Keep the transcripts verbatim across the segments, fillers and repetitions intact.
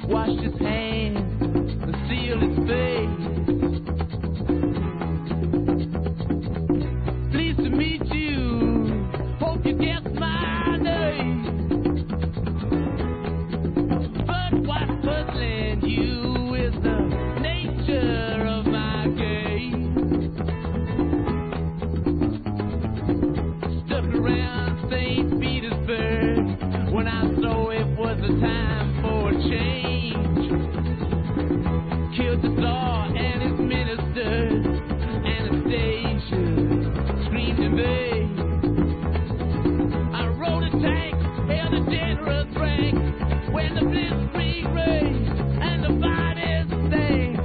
washed his hands and sealed his face. Pleased to meet you, hope you guess my name. But what's puzzling you is the nature of my game. Stuck around Saint Petersburg when I saw it was a time for a change. Killed the Tsar and his ministers, Anastasia screamed in vain. I rode a tank, held a generous rank when the blitzkrieg raged and the bodies stank.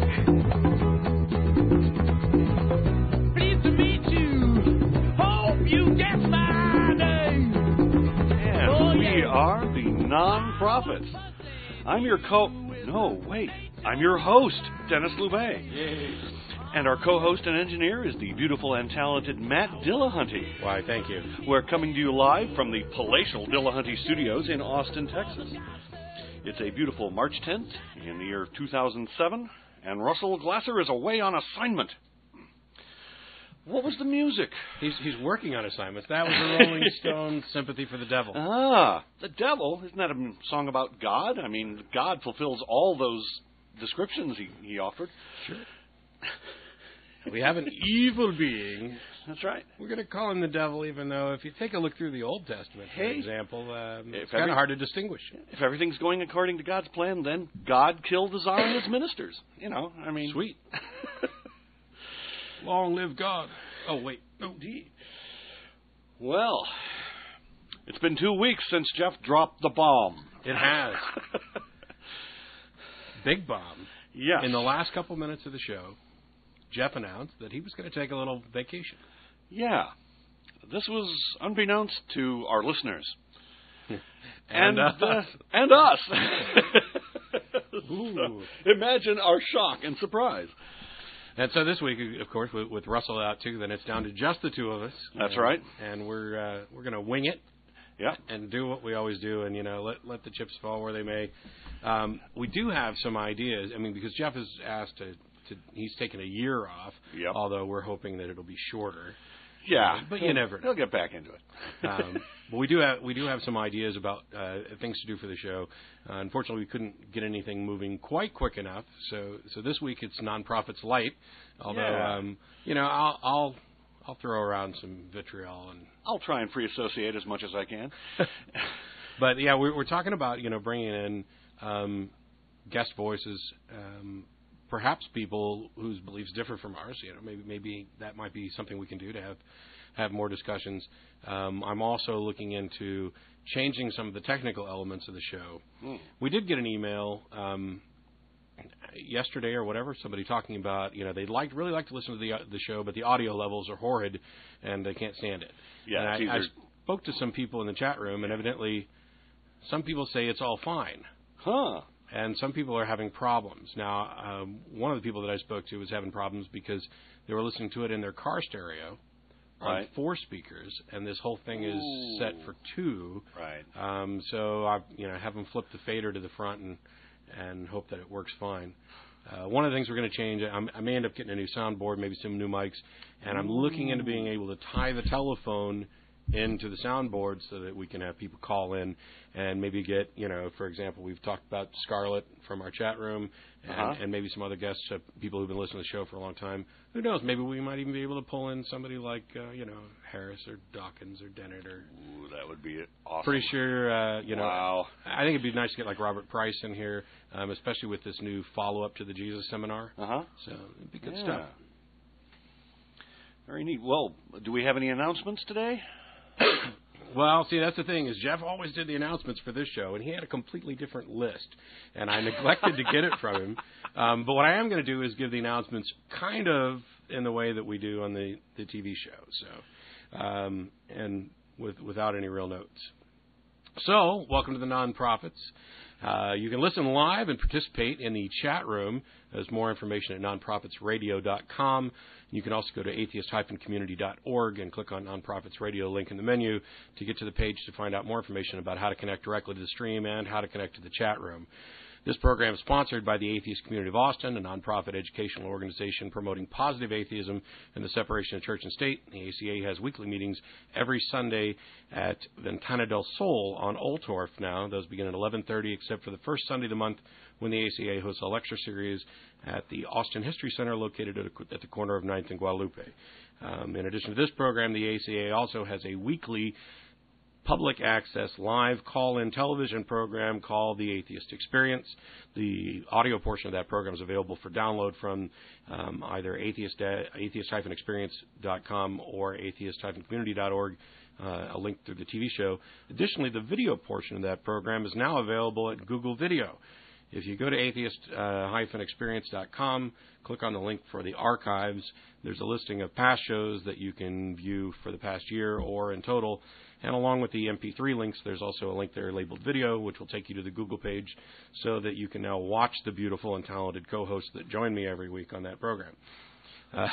Pleased to meet you, hope you guess my name. And Oh, we yeah. are the Non-Prophets. I'm your co... No, wait. I'm your host, Dennis Loubet. And our co-host and engineer is the beautiful and talented Matt Dillahunty. Why, thank you. We're coming to you live from the palatial Dillahunty Studios in Austin, Texas. It's a beautiful March tenth in the year two thousand seven, and Russell Glasser is away on assignment. What was the music? He's he's working on assignments. That was the Rolling Stones' Sympathy for the Devil. Ah, the devil. Isn't that a song about God? I mean, God fulfills all those descriptions he, he offered. Sure. We have an evil being. That's right. We're going to call him the devil, even though if you take a look through the Old Testament, for Hey, example, um, if it's kind every- of hard to distinguish. If everything's going according to God's plan, then God killed the Tsar and his ministers. You know, I mean... Sweet. Long live God. Oh, wait. No. Indeed. Well, it's been two weeks since Jeff dropped the bomb. It has. Big bomb. Yes. In the last couple minutes of the show, Jeff announced that he was going to take a little vacation. Yeah. This was unbeknownst to our listeners. And, and uh, uh, and us. Ooh. So, imagine our shock and surprise. And so this week, of course, with, with Russell out too, then it's down to just the two of us. That's and, right. And we're uh, we're going to wing it. Yeah. And do what we always do, and you know, let let the chips fall where they may. Um, we do have some ideas. I mean, because Jeff has asked to, to he's taken a year off. Yep. Although we're hoping that it'll be shorter. Yeah, but you he'll, never know. He'll get back into it. um, but we do have we do have some ideas about uh, things to do for the show. Uh, unfortunately, we couldn't get anything moving quite quick enough. So so this week it's Non-Profits Light. Although Yeah. um, you know, I'll I'll I'll throw around some vitriol and. I'll try and free associate as much as I can. But yeah, we're, we're talking about you know bringing in um, guest voices, um, perhaps people whose beliefs differ from ours. You know, maybe maybe that might be something we can do to have have more discussions. Um, I'm also looking into changing some of the technical elements of the show. Mm. We did get an email um, yesterday or whatever, somebody talking about you know they'd like really like to listen to the the show, but the audio levels are horrid and they can't stand it. Yeah, and I, I spoke to some people in the chat room, and evidently some people say it's all fine. Huh. And some people are having problems. Now, um, one of the people that I spoke to was having problems because they were listening to it in their car stereo on Right. four speakers, and this whole thing is Ooh. set for two. Right. Um, so I, you know, have them flip the fader to the front and and hope that it works fine. Uh, one of the things we're going to change, I'm, I may end up getting a new soundboard, maybe some new mics, and I'm looking into being able to tie the telephone into the soundboard so that we can have people call in and maybe get, you know, for example, we've talked about Scarlett from our chat room and, Uh-huh. and maybe some other guests, uh, people who've been listening to the show for a long time. Who knows? Maybe we might even be able to pull in somebody like, uh, you know, Harris or Dawkins or Dennett or... Ooh, that would be awesome. Pretty sure, uh, you know, Wow. I think it'd be nice to get like Robert Price in here, um, especially with this new follow-up to the Jesus Seminar. Uh-huh. So it'd be good Yeah. stuff. Very neat. Well, do we have any announcements today? Well, see, that's the thing, is Jeff always did the announcements for this show, and he had a completely different list, and I neglected to get it from him. Um, but what I am going to do is give the announcements kind of in the way that we do on the, the T V show, so um, and with without any real notes. So, welcome to the Non-Profits. Uh, you can listen live and participate in the chat room. There's more information at non profits radio dot com. You can also go to atheist dash community dot org and click on Non-Profits Radio link in the menu to get to the page to find out more information about how to connect directly to the stream and how to connect to the chat room. This program is sponsored by the Atheist Community of Austin, a nonprofit educational organization promoting positive atheism and the separation of church and state. The A C A has weekly meetings every Sunday at Ventana del Sol on Oltorf now. Those begin at eleven thirty, except for the first Sunday of the month when the A C A hosts a lecture series at the Austin History Center located at the corner of ninth and Guadalupe. Um, in addition to this program, the A C A also has a weekly public access live call-in television program called The Atheist Experience. The audio portion of that program is available for download from um, either atheist dash experience dot com or atheist dash community dot org, uh, a link through the T V show. Additionally, the video portion of that program is now available at Google Video. If you go to atheist dash experience dot com, click on the link for the archives. There's a listing of past shows that you can view for the past year or in total. And along with the M P three links, there's also a link there labeled video, which will take you to the Google page so that you can now watch the beautiful and talented co-hosts that join me every week on that program. Uh,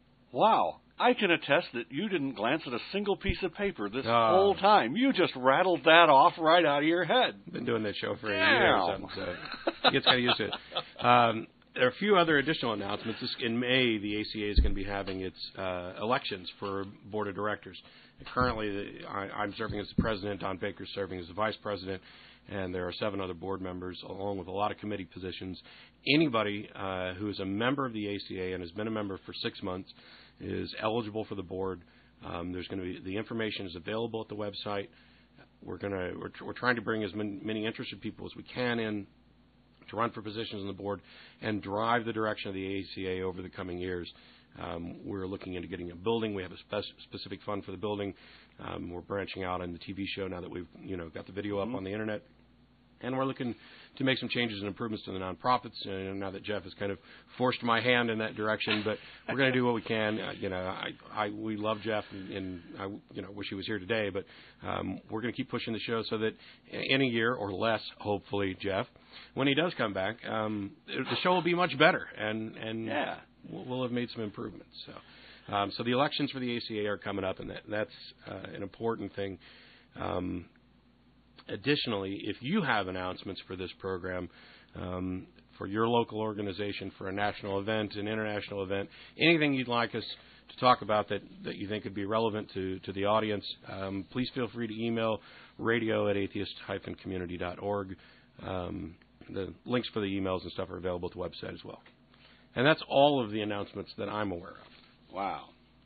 wow. I can attest that you didn't glance at a single piece of paper this uh, whole time. You just rattled that off right out of your head. Been doing that show for a Damn. year or something, so it gets kind of used to it. Um, there are a few other additional announcements. In May, the A C A is going to be having its uh, elections for board of directors. Currently, the, I, I'm serving as the president, Don Baker's serving as the vice president, and there are seven other board members, along with a lot of committee positions. Anybody uh, who is a member of the A C A and has been a member for six months is eligible for the board. Um, there's going to be the information is available at the website. We're going to we're, we're trying to bring as many, many interested people as we can in to run for positions on the board and drive the direction of the A C A over the coming years. Um, we're looking into getting a building. We have a spe- specific fund for the building. Um, we're branching out on the T V show now that we've, you know, got the video up mm-hmm. on the internet. And we're looking to make some changes and improvements to the nonprofits. Uh, now that Jeff has kind of forced my hand in that direction, but we're going to do what we can. Uh, you know, I, I, we love Jeff, and, and I, you know, wish he was here today. But um, we're going to keep pushing the show so that in a year or less, hopefully, Jeff, when he does come back, um, the show will be much better, and and yeah. we'll, we'll have made some improvements. So, um, so the elections for the A C A are coming up, and that, that's uh, an important thing. Um, Additionally, if you have announcements for this program, um, for your local organization, for a national event, an international event, anything you'd like us to talk about that, that you think would be relevant to, to the audience, um, please feel free to email radio at atheist dash community dot org. Um, the links for the emails and stuff are available at the website as well. And that's all of the announcements that I'm aware of. Wow.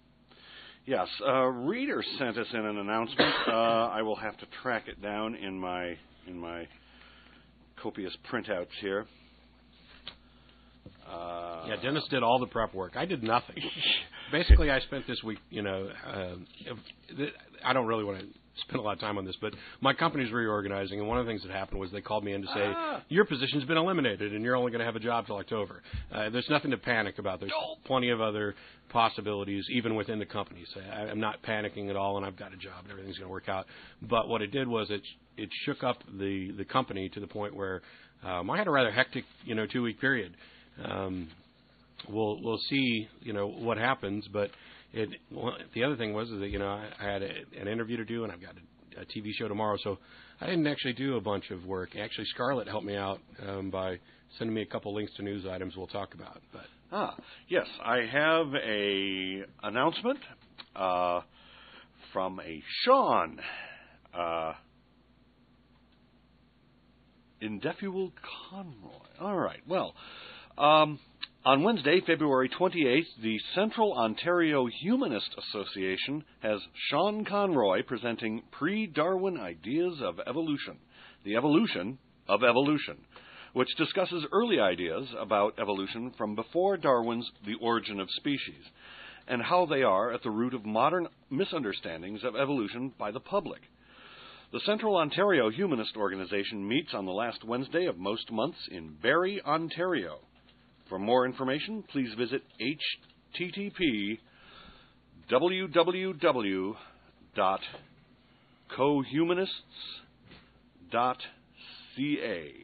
Yes, a reader sent us in an announcement. Uh, I will have to track it down in my in my copious printouts here. Uh, yeah, Dennis did all the prep work. I did nothing. Basically, I spent this week, you know, uh, I don't really want to spend a lot of time on this, but my company's reorganizing, and one of the things that happened was they called me in to say, ah. your position's been eliminated, and you're only going to have a job till October. Uh, there's nothing to panic about. There's oh. plenty of other possibilities, even within the company. So I, I'm not panicking at all, and I've got a job, and everything's going to work out. But what it did was it it shook up the, the company to the point where um, I had a rather hectic, you know, two-week period. Um, we'll we'll see, you know, what happens, but It, well, the other thing was is that, you know, I, I had a, an interview to do, and I've got a, a T V show tomorrow, so I didn't actually do a bunch of work. Actually, Scarlett helped me out um, by sending me a couple links to news items we'll talk about. But ah, yes, I have a announcement uh, from a Sean uh, Indeffual Conroy. All right, well. Um, On Wednesday, February twenty-eighth, the Central Ontario Humanist Association has Sean Conroy presenting Pre-Darwin Ideas of Evolution, the Evolution of Evolution, which discusses early ideas about evolution from before Darwin's The Origin of Species, and how they are at the root of modern misunderstandings of evolution by the public. The Central Ontario Humanist Organization meets on the last Wednesday of most months in Barrie, Ontario. For more information, please visit h t t p w w w dot cohumanists dot c a.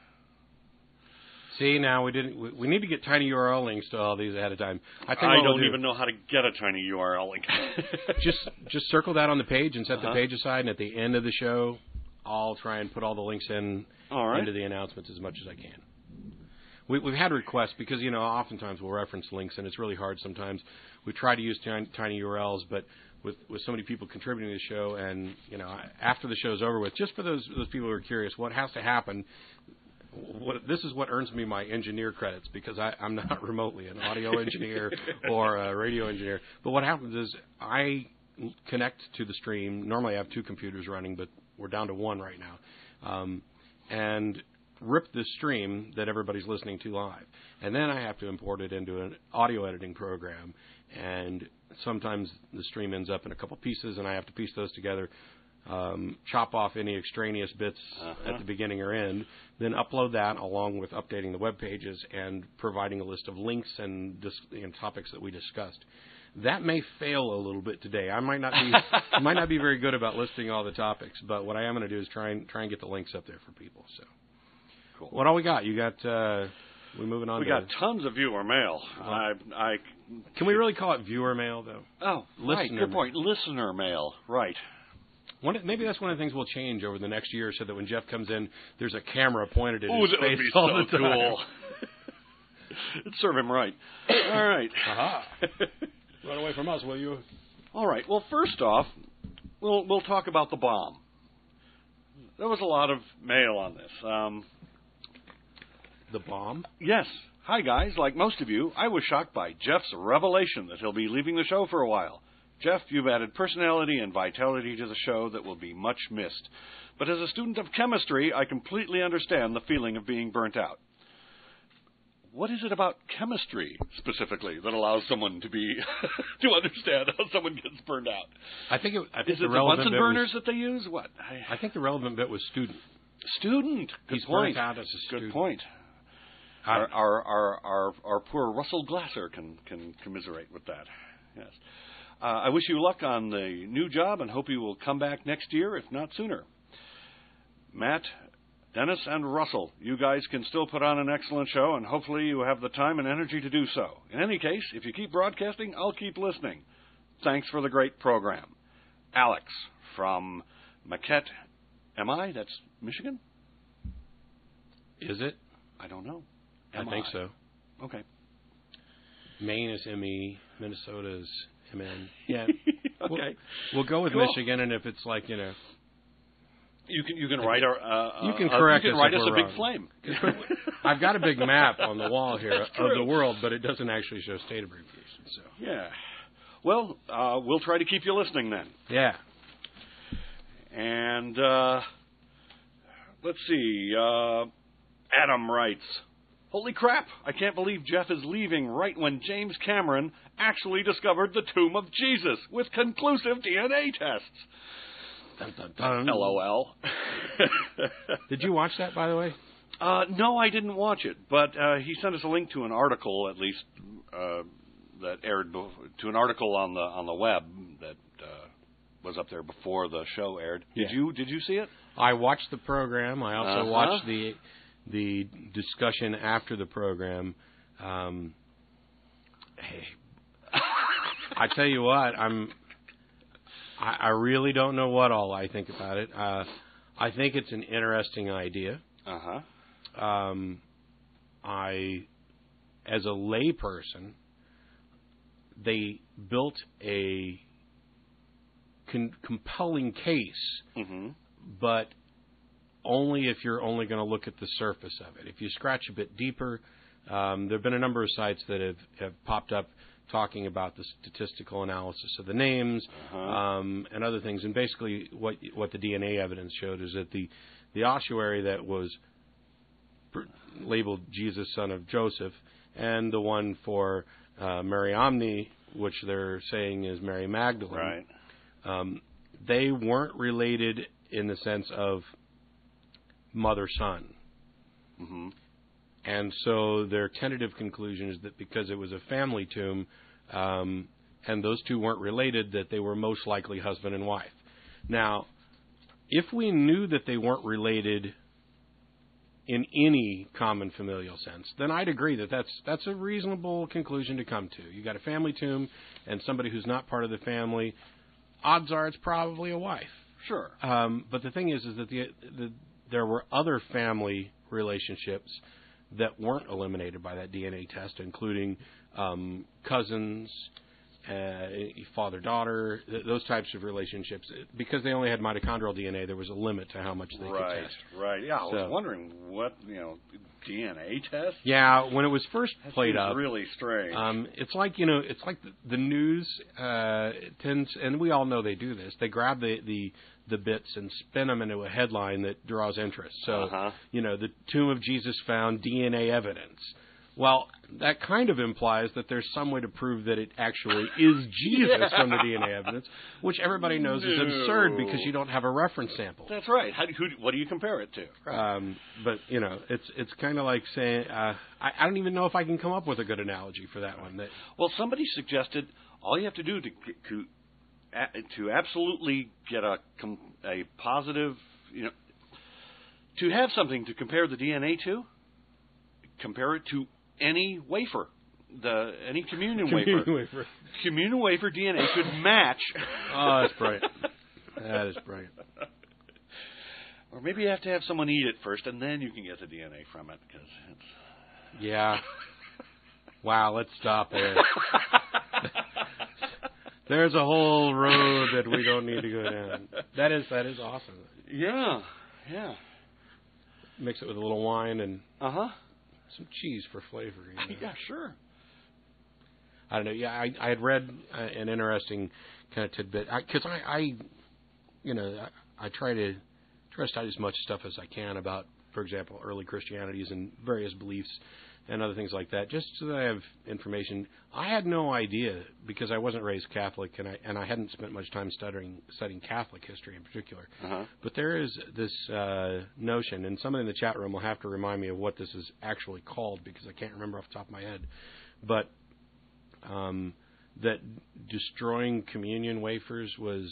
See, now we didn't. We, we need to get tiny U R L links to all these ahead of time. I, think I don't we'll even do, know how to get a tiny U R L link. just just circle that on the page and set uh-huh. the page aside, and at the end of the show, I'll try and put all the links in all right. into the announcements as much as I can. We, we've had requests because, you know, oftentimes we'll reference links, and it's really hard sometimes. We try to use tiny, tiny U R Ls, but with, with so many people contributing to the show, and, you know, after the show's over with, just for those those people who are curious, what has to happen, what, this is what earns me my engineer credits, because I, I'm not remotely an audio engineer or a radio engineer. But what happens is I connect to the stream. Normally I have two computers running, but we're down to one right now. Um, and rip this stream that everybody's listening to live. And then I have to import it into an audio editing program. And sometimes the stream ends up in a couple pieces, and I have to piece those together, um, chop off any extraneous bits uh-huh. at the beginning or end, then upload that along with updating the web pages and providing a list of links and, dis- and topics that we discussed. That may fail a little bit today. I might not be might not be very good about listing all the topics, but what I am going to do is try and try and get the links up there for people. So, cool. What all we got? You got? Uh, we moving on. We to got tons of viewer mail. Oh. I, I can we really call it viewer mail though? Oh, listener right. Good point. Listener mail. Right. One, maybe that's one of the things we'll change over the next year, so that when Jeff comes in, there's a camera pointed at Ooh, his that face would be all so the time. cool. It'd serve him right. All right. Aha. Run away from us, will you? All right. Well, first off, we'll we'll talk about the bomb. There was a lot of mail on this. Um, the bomb? Yes. Hi, guys. Like most of you, I was shocked by Jeff's revelation that he'll be leaving the show for a while. Jeff, you've added personality and vitality to the show that will be much missed. But as a student of chemistry, I completely understand the feeling of being burnt out. What is it about chemistry, specifically, that allows someone to be to understand how someone gets burned out? I think it, I think is the it the relevant Bunsen bit burners was, that they use? What? I, I think the relevant bit was student. Student. Good He's point. burnt out as a Good student. point. Our, our our our our poor Russell Glasser can can commiserate with that. Yes. Uh, I wish you luck on the new job and hope you will come back next year, if not sooner. Matt, Dennis, and Russell, you guys can still put on an excellent show, and hopefully you have the time and energy to do so. In any case, if you keep broadcasting, I'll keep listening. Thanks for the great program. Alex from Maquette, M I? That's Michigan? Is it? I don't know. I think so. Okay. Maine is M E, Minnesota is M N. Yeah. Okay. We'll, we'll go with cool. Michigan, and if it's like, you know, You can you can write our uh, you can uh, correct you can us write if us a we're big wrong. flame. I've got a big map on the wall here That's of true. the world, but it doesn't actually show state abbreviations. So Yeah. Well, uh, we'll try to keep you listening then. yeah. And uh, let's see. Uh, Adam writes, "Holy crap! I can't believe Jeff is leaving right when James Cameron actually discovered the tomb of Jesus with conclusive D N A tests." Dun, dun, dun. LOL. Did you watch that, by the way? Uh, no, I didn't watch it, but uh, he sent us a link to an article, at least uh, that aired be- to an article on the on the web that uh, was up there before the show aired. Did Yeah. you Did you see it? I watched the program. I also Uh-huh. watched the the discussion after the program. Um, hey, I tell you what, I'm. I, I really don't know what all I think about it. Uh, I think it's an interesting idea. Uh huh. Um, I, as a layperson, they built a con- compelling case, Mm-hmm. but only if you're only going to look at the surface of it. If you scratch a bit deeper, um, there have been a number of sites that have, have popped up talking about the statistical analysis of the names Uh-huh. um, and other things. And basically what what the D N A evidence showed is that the, the ossuary that was pr- labeled Jesus, son of Joseph, and the one for uh, Mary Omni, which they're saying is Mary Magdalene, Right. um, they weren't related in the sense of mother-son. Mm-hmm. And so their tentative conclusion is that because it was a family tomb, um, and those two weren't related, that they were most likely husband and wife. Now, if we knew that they weren't related in any common familial sense, then I'd agree that that's that's a reasonable conclusion to come to. You got a family tomb and somebody who's not part of the family, odds are it's probably a wife. Sure. Um, but the thing is, is that the, the there were other family relationships that weren't eliminated by that D N A test, including um, cousins, uh, father-daughter, th- those types of relationships. Because they only had mitochondrial D N A, there was a limit to how much they right, could test. Right, right. Yeah, I so, was wondering what, you know, D N A test? Yeah, when it was first that played seems up, really strange. Um, it's like, you know, it's like the, the news uh, tends, and we all know they do this. They grab the, the the bits and spin them into a headline that draws interest. So, uh-huh. you know, the tomb of Jesus found D N A evidence. Well, that kind of implies that there's some way to prove that it actually is Jesus yeah. from the D N A evidence, which everybody knows no. is absurd because you don't have a reference sample. That's right. How do, who, what do you compare it to? Right. Um, but you know, it's it's kind of like saying uh, I, I don't even know if I can come up with a good analogy for that one. That, well, somebody suggested all you have to do to to to absolutely get a a positive, you know, to have something to compare the D N A to, compare it to any wafer, the any communion, communion wafer. wafer. Communion wafer D N A could match. Oh, that's brilliant. That is brilliant. Or maybe you have to have someone eat it first, and then you can get the D N A from it. Because it's yeah. Wow. Let's stop there. There's a whole road that we don't need to go down. That is that is awesome. Yeah. Yeah. Mix it with a little wine and uh huh. some cheese for flavor. You know? Yeah, sure. I don't know. Yeah, I, I had read uh, an interesting kind of tidbit because I, I, I, you know, I, I try to try to study as much stuff as I can about, for example, early Christianities and various beliefs and other things like that, just so that I have information. I had no idea because I wasn't raised Catholic and I and I hadn't spent much time studying studying Catholic history in particular. Uh-huh. But there is this uh, notion, and somebody in the chat room will have to remind me of what this is actually called because I can't remember off the top of my head. But um, that destroying communion wafers was,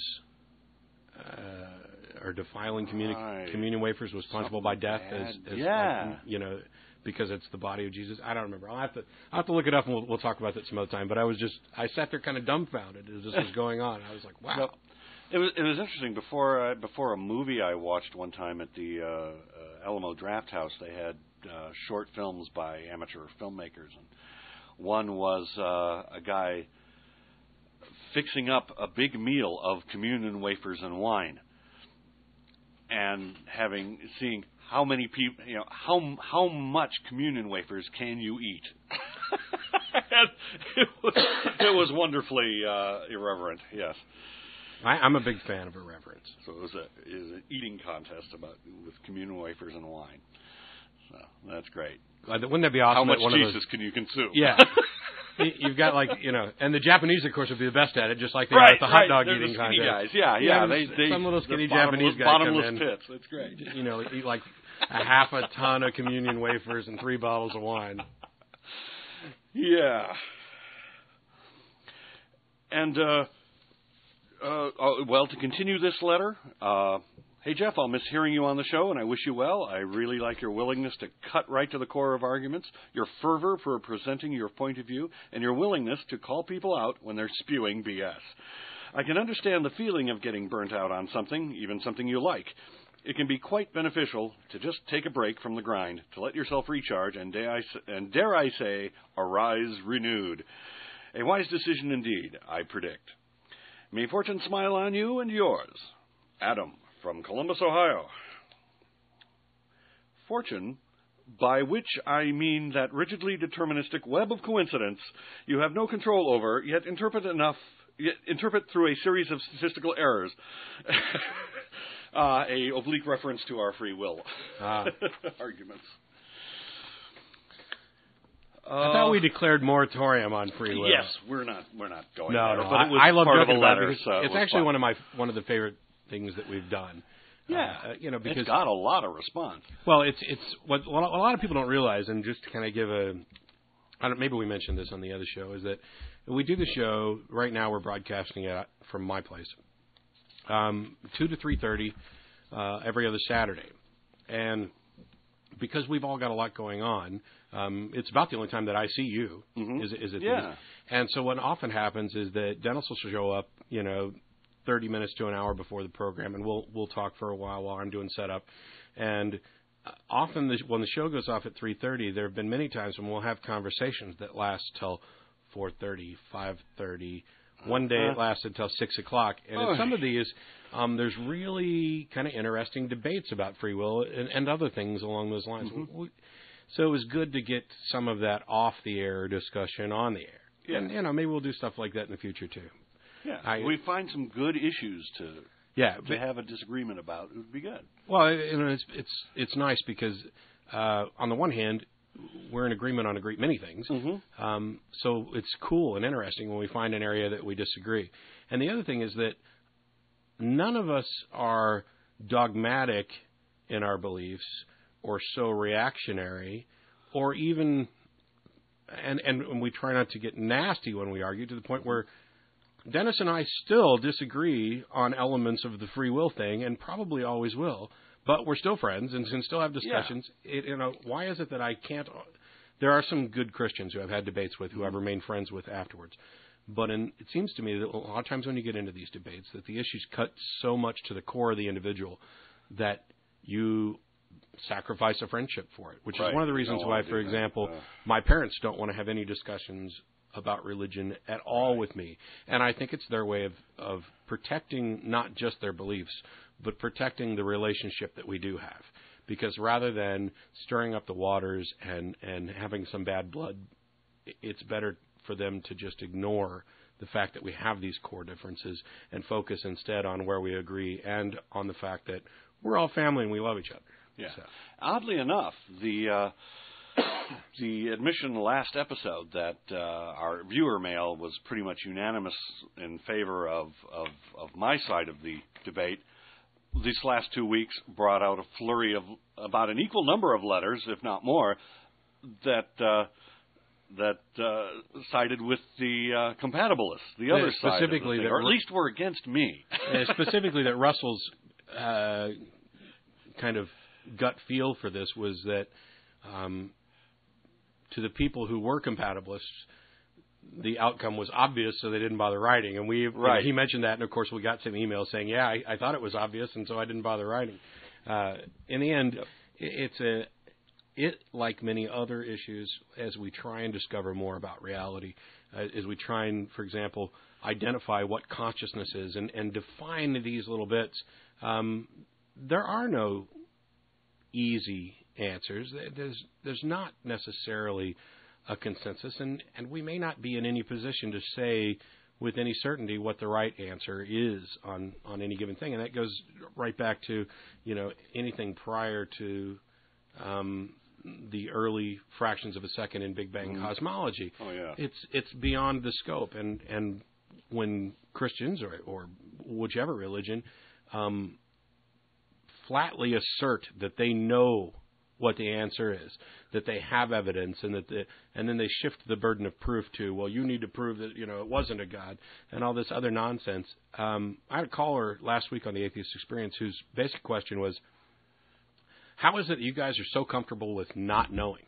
uh, or defiling communi- right. communion wafers was punishable Something by death, bad. as, as yeah. like, you know, because it's the body of Jesus. I don't remember. I'll have to I'll have to look it up and we'll, we'll talk about that some other time. But I was just I sat there kind of dumbfounded as this was going on. I was like, wow. Well, it was it was interesting before uh, before a movie I watched one time at the uh, uh, Alamo Draft House. They had uh, short films by amateur filmmakers, and one was uh, a guy fixing up a big meal of communion wafers and wine, and having seeing how many people, you know, how how much communion wafers can you eat? it, was, it was wonderfully uh, irreverent. Yes, I, I'm a big fan of irreverence. so it was a it was an eating contest about with communion wafers and wine. So that's great. Uh, wouldn't that be awesome? How much one Jesus of those, can you consume? Yeah. You've got like, you know, and the Japanese, of course, would be the best at it, just like they right, are at the hot right. dog They're eating the skinny contest. guys. Yeah, yeah. yeah they, they, some little skinny bottomless, Japanese guy bottomless come in, pits. That's great. You know, eat like a half a ton of communion wafers and three bottles of wine. Yeah. And, uh, uh, uh, well, to continue this letter, uh, hey, Jeff, I'll miss hearing you on the show, and I wish you well. I really like your willingness to cut right to the core of arguments, your fervor for presenting your point of view, and your willingness to call people out when they're spewing B S. I can understand the feeling of getting burnt out on something, even something you like. It can be quite beneficial to just take a break from the grind, to let yourself recharge, and dare I, and dare I say, arise renewed. A wise decision indeed, I predict. May fortune smile on you and yours. Adam, from Columbus, Ohio. Fortune, by which I mean that rigidly deterministic web of coincidence you have no control over, yet interpret enough, yet interpret through a series of statistical errors. uh, a oblique reference to our free will ah. arguments. I thought we declared moratorium on free will. Yes, we're not. We're not going no, there. No, but I, it was I love part of a joking about letter. it because So it it's was actually fun. one of my one of the favorite things that we've done. Yeah, uh, you know, because it's got a lot of response. Well, it's it's what, what a lot of people don't realize, and just to kind of give a, I don't, maybe we mentioned this on the other show, is that we do the show right now. We're broadcasting it from my place, um, two to three thirty uh, every other Saturday, and because we've all got a lot going on, um, it's about the only time that I see you. Mm-hmm. Is is it? Yeah. And so what often happens is that dentists will show up, you know, thirty minutes to an hour before the program, and we'll we'll talk for a while while I'm doing setup. And uh, often the, when the show goes off at three thirty, there have been many times when we'll have conversations that last till four thirty, five thirty. One day it lasted until six o'clock. And oh. in some of these, um, there's really kind of interesting debates about free will and, and other things along those lines. Mm-hmm. We, so it was good to get some of that off-the-air discussion on the air. Yeah. And, you know, maybe we'll do stuff like that in the future, too. Yeah, I, we find some good issues to yeah, to but, have a disagreement about. It would be good. Well, you know, it's it's it's nice because uh, on the one hand, we're in agreement on a great many things. Mm-hmm. Um, so it's cool and interesting when we find an area that we disagree. And the other thing is that none of us are dogmatic in our beliefs or so reactionary or even, and, and we try not to get nasty when we argue to the point where Dennis and I still disagree on elements of the free will thing and probably always will. But we're still friends and can still have discussions. Yeah. It, you know, why is it that I can't? There are some good Christians who I've had debates with, who I've remained friends with afterwards. But in, it seems to me that a lot of times when you get into these debates, that the issues cut so much to the core of the individual that you sacrifice a friendship for it. Which right. is one of the reasons no, why, for example, uh, my parents don't want to have any discussions about religion at all right. with me. And I think it's their way of, of protecting not just their beliefs, but protecting the relationship that we do have. Because rather than stirring up the waters and, and having some bad blood, it's better for them to just ignore the fact that we have these core differences and focus instead on where we agree and on the fact that we're all family and we love each other. Yeah. So. Oddly enough, the uh, the admission last episode that uh, our viewer mail was pretty much unanimous in favor of, of, of my side of the debate. These last two weeks brought out a flurry of about an equal number of letters, if not more, that uh, that uh, sided with the uh, compatibilists, the yeah, other side, specifically of the thing, that or at least were against me. Yeah, specifically, that Russell's uh, kind of gut feel for this was that um, to the people who were compatibilists, the outcome was obvious, so they didn't bother writing. And we, right. you know, he mentioned that, and of course, we got some emails saying, "Yeah, I, I thought it was obvious, and so I didn't bother writing." Uh, in the end, yep. it's a it like many other issues as we try and discover more about reality, uh, as we try and, for example, identify what consciousness is and, and define these little bits. Um, there are no easy answers. There's there's not necessarily a consensus, and, and we may not be in any position to say with any certainty what the right answer is on, on any given thing. And that goes right back to, you know, anything prior to um, the early fractions of a second in Big Bang mm. cosmology. Oh, yeah. It's it's beyond the scope. And, and when Christians or, or whichever religion um, flatly assert that they know what the answer is, that they have evidence, and that the, and then they shift the burden of proof to, well, you need to prove that, you know, it wasn't a God, and all this other nonsense. Um, I had a caller last week on the Atheist Experience whose basic question was, how is it that you guys are so comfortable with not knowing?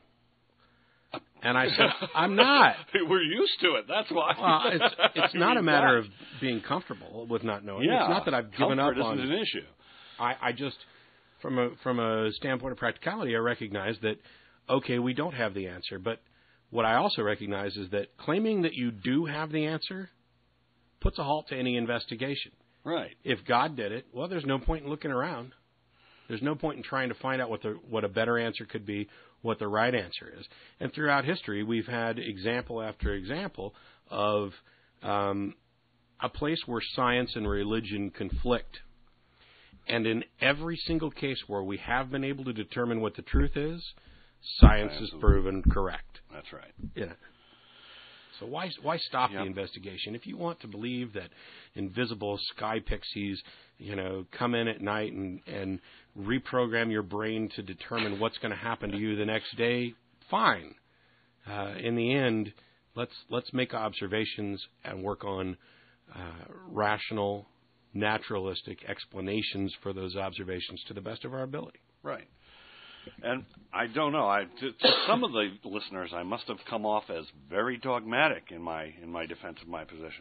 And I said, I'm not. We're used to it. That's why. Well, it's, it's not I mean, a matter that. of being comfortable with not knowing. Yeah, it's not that I've given comfort up on isn't an issue. I, I just... From a from a standpoint of practicality, I recognize that, okay, we don't have the answer. But what I also recognize is that claiming that you do have the answer puts a halt to any investigation. Right. If God did it, well, there's no point in looking around. There's no point in trying to find out what the what a better answer could be, what the right answer is. And throughout history, we've had example after example of um, a place where science and religion conflict. And in every single case where we have been able to determine what the truth is, science has proven correct. That's right. Yeah. So why why stop yep. the investigation? If you want to believe that invisible sky pixies, you know, come in at night and, and reprogram your brain to determine what's going to happen to you the next day, fine. Uh, in the end, let's let's make observations and work on uh, rational, naturalistic explanations for those observations to the best of our ability. Right. And I don't know. I, to, to some of the listeners, I must have come off as very dogmatic in my in my defense of my position.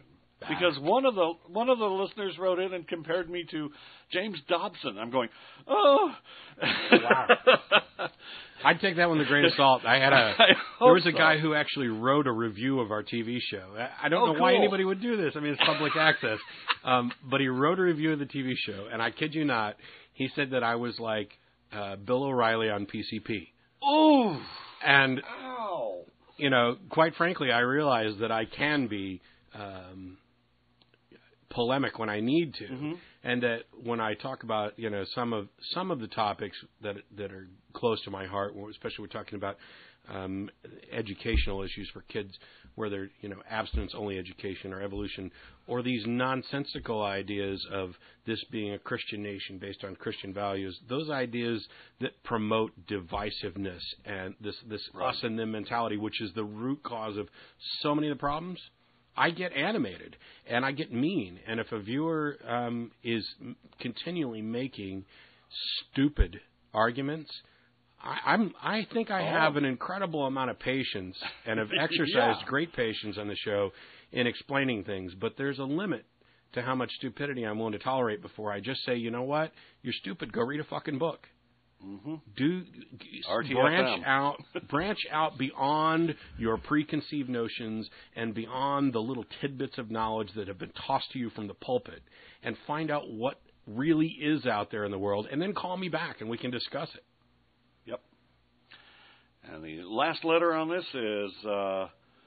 because one of the one of the listeners wrote in and compared me to James Dobson. I'm going, oh. Wow. I'd take that one with a grain of salt. I had a there was a guy so. who actually wrote a review of our T V show. I don't oh, know cool. why anybody would do this. I mean, it's public access. Um, but he wrote a review of the T V show, and I kid you not, he said that I was like uh, Bill O'Reilly on P C P. Ooh. And Ow. You know, quite frankly, I realize that I can be um, polemic when I need to, mm-hmm. and that when I talk about, you know, some of some of the topics that that are close to my heart, especially we're talking about um, educational issues for kids, where they're, you know, abstinence-only education or evolution, or these nonsensical ideas of this being a Christian nation based on Christian values, those ideas that promote divisiveness and this, this right. us and them mentality, which is the root cause of so many of the problems, I get animated and I get mean. And if a viewer um, is continually making stupid arguments, I, I'm, I think I oh. have an incredible amount of patience and have exercised yeah. great patience on the show in explaining things. But there's a limit to how much stupidity I'm willing to tolerate before I just say, you know what, you're stupid. Go read a fucking book. Mm-hmm. Do R T F M. branch out, branch out beyond your preconceived notions and beyond the little tidbits of knowledge that have been tossed to you from the pulpit, and find out what really is out there in the world, and then call me back and we can discuss it. Yep. And the last letter on this is, uh, uh,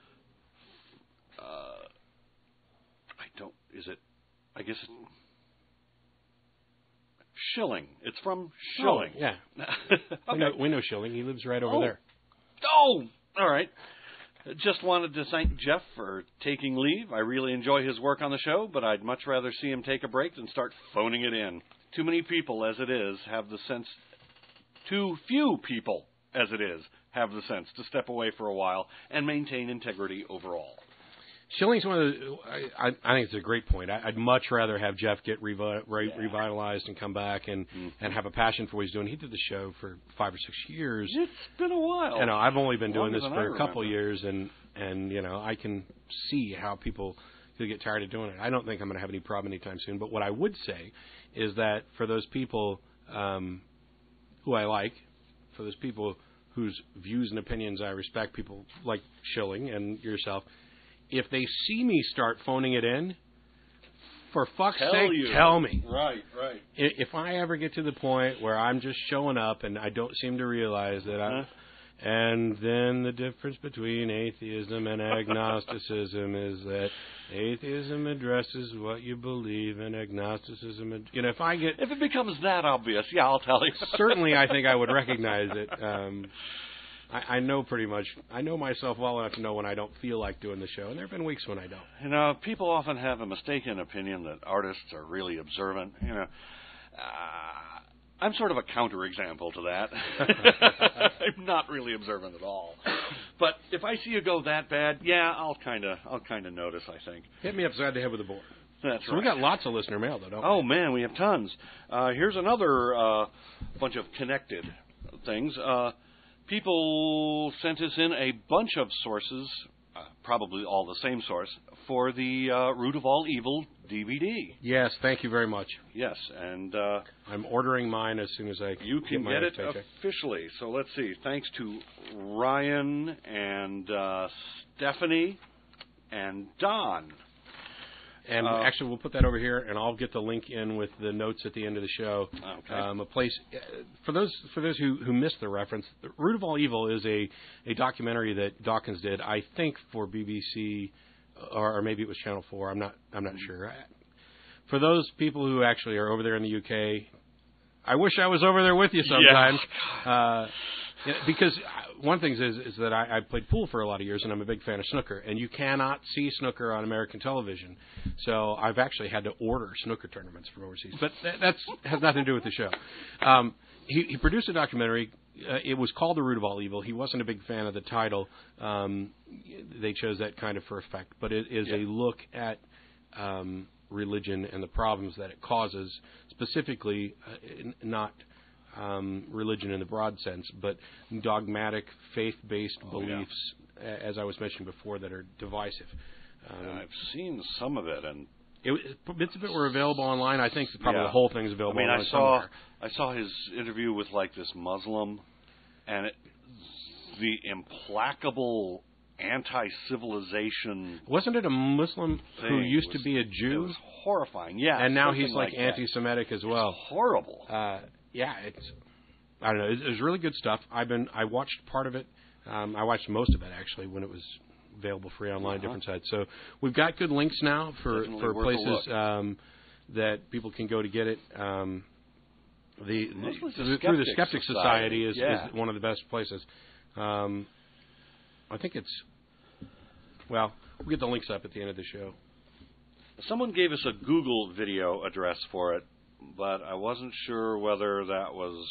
I don't, is it, I guess, it, Schilling. It's from Schilling. Oh, yeah. okay. we, know, we know Schilling. He lives right over oh. there. Oh, all right. Just wanted to thank Jeff for taking leave. I really enjoy his work on the show, but I'd much rather see him take a break than start phoning it in. Too many people, as it is, have the sense, too few people, as it is, have the sense to step away for a while and maintain integrity overall. Schilling's one of the, I, I think it's a great point. I, I'd much rather have Jeff get revi, re, yeah. revitalized and come back and, mm-hmm. and have a passion for what he's doing. He did the show for five or six years. It's been a while. You know, I've only been doing this for a couple remember. years, and, and, you know, I can see how people could get tired of doing it. I don't think I'm going to have any problem anytime soon. But what I would say is that for those people um, who I like, for those people whose views and opinions I respect, people like Schilling and yourself, if they see me start phoning it in, for fuck's tell sake, you. tell me. Right, right. If I ever get to the point where I'm just showing up and I don't seem to realize that I... Huh? And then the difference between atheism and agnosticism is that atheism addresses what you believe, and agnosticism, ad- you know, if I get... If it becomes that obvious, yeah, I'll tell you. Certainly I think I would recognize it. Um, I, I know pretty much, I know myself well enough to know when I don't feel like doing the show, and there have been weeks when I don't. You know, people often have a mistaken opinion that artists are really observant. You know, uh, I'm sort of a counterexample to that. I'm not really observant at all. But if I see you go that bad, yeah, I'll kind of, I'll kind of notice, I think. Hit me upside the head with a board. That's so right. We got lots of listener mail, though, don't we? Oh man, we have tons. Uh, here's another uh, bunch of connected things. Uh, people sent us in a bunch of sources, uh, probably all the same source, for the uh, Root of All Evil D V D. Yes, thank you very much. Yes, and uh, I'm ordering mine as soon as I you get can my get it paycheck. officially. So let's see. Thanks to Ryan and uh, Stephanie and Don. And uh, actually, we'll put that over here, and I'll get the link in with the notes at the end of the show. Okay. Um, a place uh, for those for those who, who missed the reference. The Root of All Evil is a, a documentary that Dawkins did, I think, for B B C, or, or maybe it was Channel Four. I'm not I'm not mm-hmm. sure. For those people who actually are over there in the U K, I wish I was over there with you sometimes. Yeah. Uh, because one thing is is that I, I played pool for a lot of years, and I'm a big fan of snooker. And you cannot see snooker on American television, so I've actually had to order snooker tournaments from overseas. But that that's, has nothing to do with the show. Um, he, he produced a documentary. Uh, it was called The Root of All Evil. He wasn't a big fan of the title. Um, they chose that kind of for effect, but it is yeah. a look at um, religion and the problems that it causes, specifically uh, not. Um, religion in the broad sense, but dogmatic, faith-based oh, beliefs, yeah. as I was mentioning before, that are divisive. Um, I've seen some of it, and it, bits of it were available online. I think probably yeah. the whole thing is available I mean, online I saw somewhere. I saw his interview with like this Muslim, and it, the implacable anti-civilization. Wasn't it a Muslim thing who used was, to be a Jew? It was horrifying, yeah. And now he's like, like anti-Semitic as well. It's horrible. Uh, yeah, it's I don't know. It, it was really good stuff. I've been I watched part of it. Um, I watched most of it actually when it was available free online, uh-huh. different sites. So we've got good links now for Definitely for worth a places um, that people can go to get it. Um, the, Mostly the, the through the Skeptic Skeptic Society, Society is, yeah. is one of the best places. Um, I think it's well. We'll get the links up at the end of the show. Someone gave us a Google video address for it, but I wasn't sure whether that was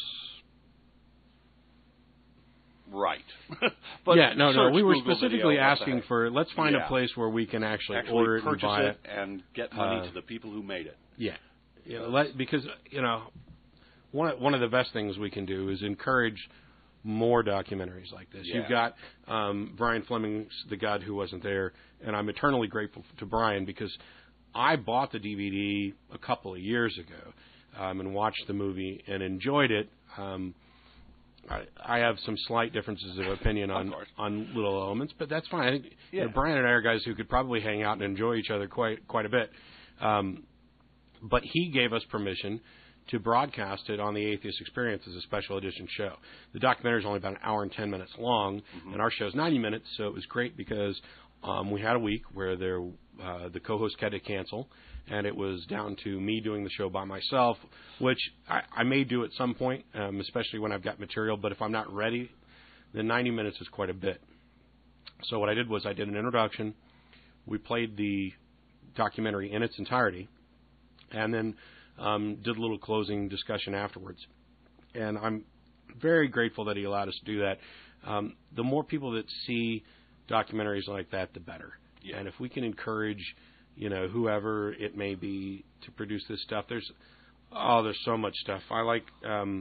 right. But yeah, no, no. We were Google specifically video, asking for let's find yeah. a place where we can actually, actually order it purchase and buy it, it and get money uh, to the people who made it. Yeah, you know, let, because you know, one one of the best things we can do is encourage more documentaries like this. Yeah. You've got um, Brian Fleming's The God Who Wasn't There, and I'm eternally grateful to Brian because I bought the D V D a couple of years ago um, and watched the movie and enjoyed it. Um, I, I have some slight differences of opinion on, of on little elements, but that's fine. I think yeah. you know, Brian and I are guys who could probably hang out and enjoy each other quite quite a bit. Um, but he gave us permission to broadcast it on the Atheist Experience as a special edition show. The documentary is only about an hour and ten minutes long, mm-hmm. and our show is ninety minutes, so it was great because um, we had a week where there, uh, the co-host had to cancel, and it was down to me doing the show by myself, which I, I may do at some point, um, especially when I've got material, but if I'm not ready, then ninety minutes is quite a bit. So what I did was I did an introduction, we played the documentary in its entirety, and then Um, did a little closing discussion afterwards. And I'm very grateful that he allowed us to do that. Um, the more people that see documentaries like that, the better. Yeah. And if we can encourage, you know, whoever it may be to produce this stuff, there's, oh, there's so much stuff. I like, um,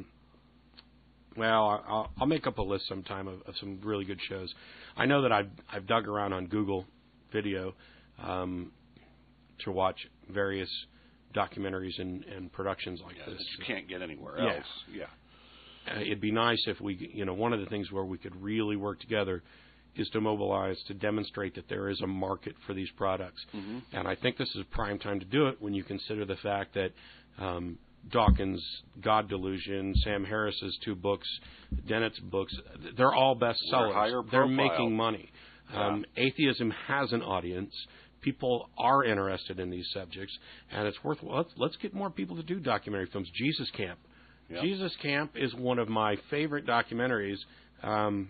well, I'll, I'll make up a list sometime of, of some really good shows. I know that I've, I've dug around on Google Video um, to watch various documentaries and, and productions like yeah, this. That you can't get anywhere yeah. else. Yeah. Uh, it'd be nice if we, you know, one of the things where we could really work together is to mobilize, to demonstrate that there is a market for these products. Mm-hmm. And I think this is a prime time to do it when you consider the fact that um, Dawkins' God Delusion, Sam Harris's two books, Dennett's books, they're all bestsellers. They're higher They're profile. making money. Yeah. Um, atheism has an audience. People are interested in these subjects, and it's worth. Let's, let's get more people to do documentary films. Jesus Camp. Yep. Jesus Camp is one of my favorite documentaries um,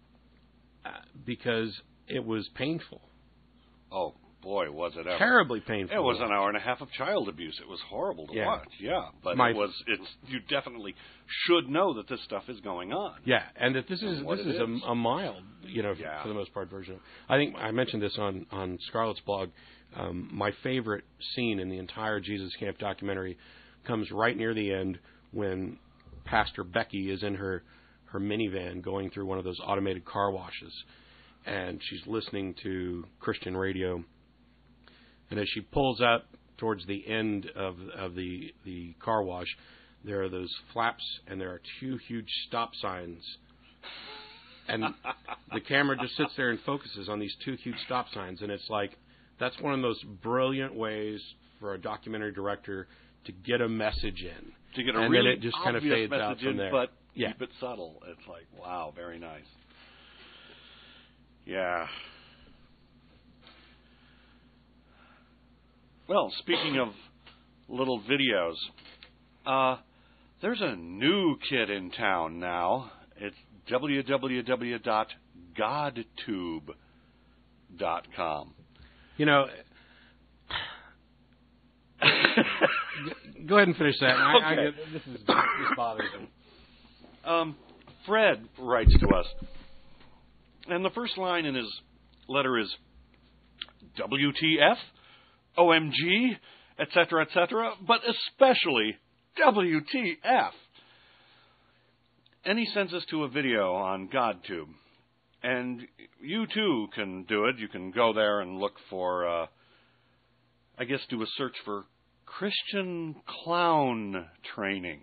because it was painful. Oh, boy, was it ever. Terribly painful. It was an hour and a half of child abuse. It was horrible to yeah. watch. Yeah, but My, it was. It's you definitely should know that this stuff is going on. Yeah, and that this is And what this it is, is. A, a mild, you know, Yeah. for the most part version. I think I mentioned this on on Scarlett's blog. Um, my favorite scene in the entire Jesus Camp documentary comes right near the end when Pastor Becky is in her her minivan going through one of those automated car washes, and she's listening to Christian radio. And as she pulls up towards the end of of the the car wash, there are those flaps, and there are two huge stop signs. And the camera just sits there and focuses on these two huge stop signs, and it's like that's one of those brilliant ways for a documentary director to get a message in. To get a and really then it just kind of obvious fades message out from in, there. but yeah. keep it subtle. It's like, wow, very nice. Yeah. Well, speaking of little videos, uh, there's a new kid in town now. It's w w w dot god tube dot com. You know, go ahead and finish that. I, Okay. I get, this is this bothers me. Um, Fred writes to us, and the first line in his letter is W T F, O M G, et cetera, et cetera, but especially W T F. And he sends us to a video on GodTube. and you too can do it. You can go there and look for, uh, I guess, do a search for Christian clown training.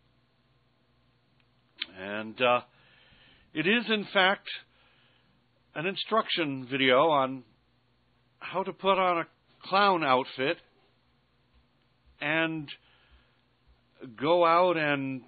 And uh, it is, in fact, an instruction video on how to put on a clown outfit and go out and,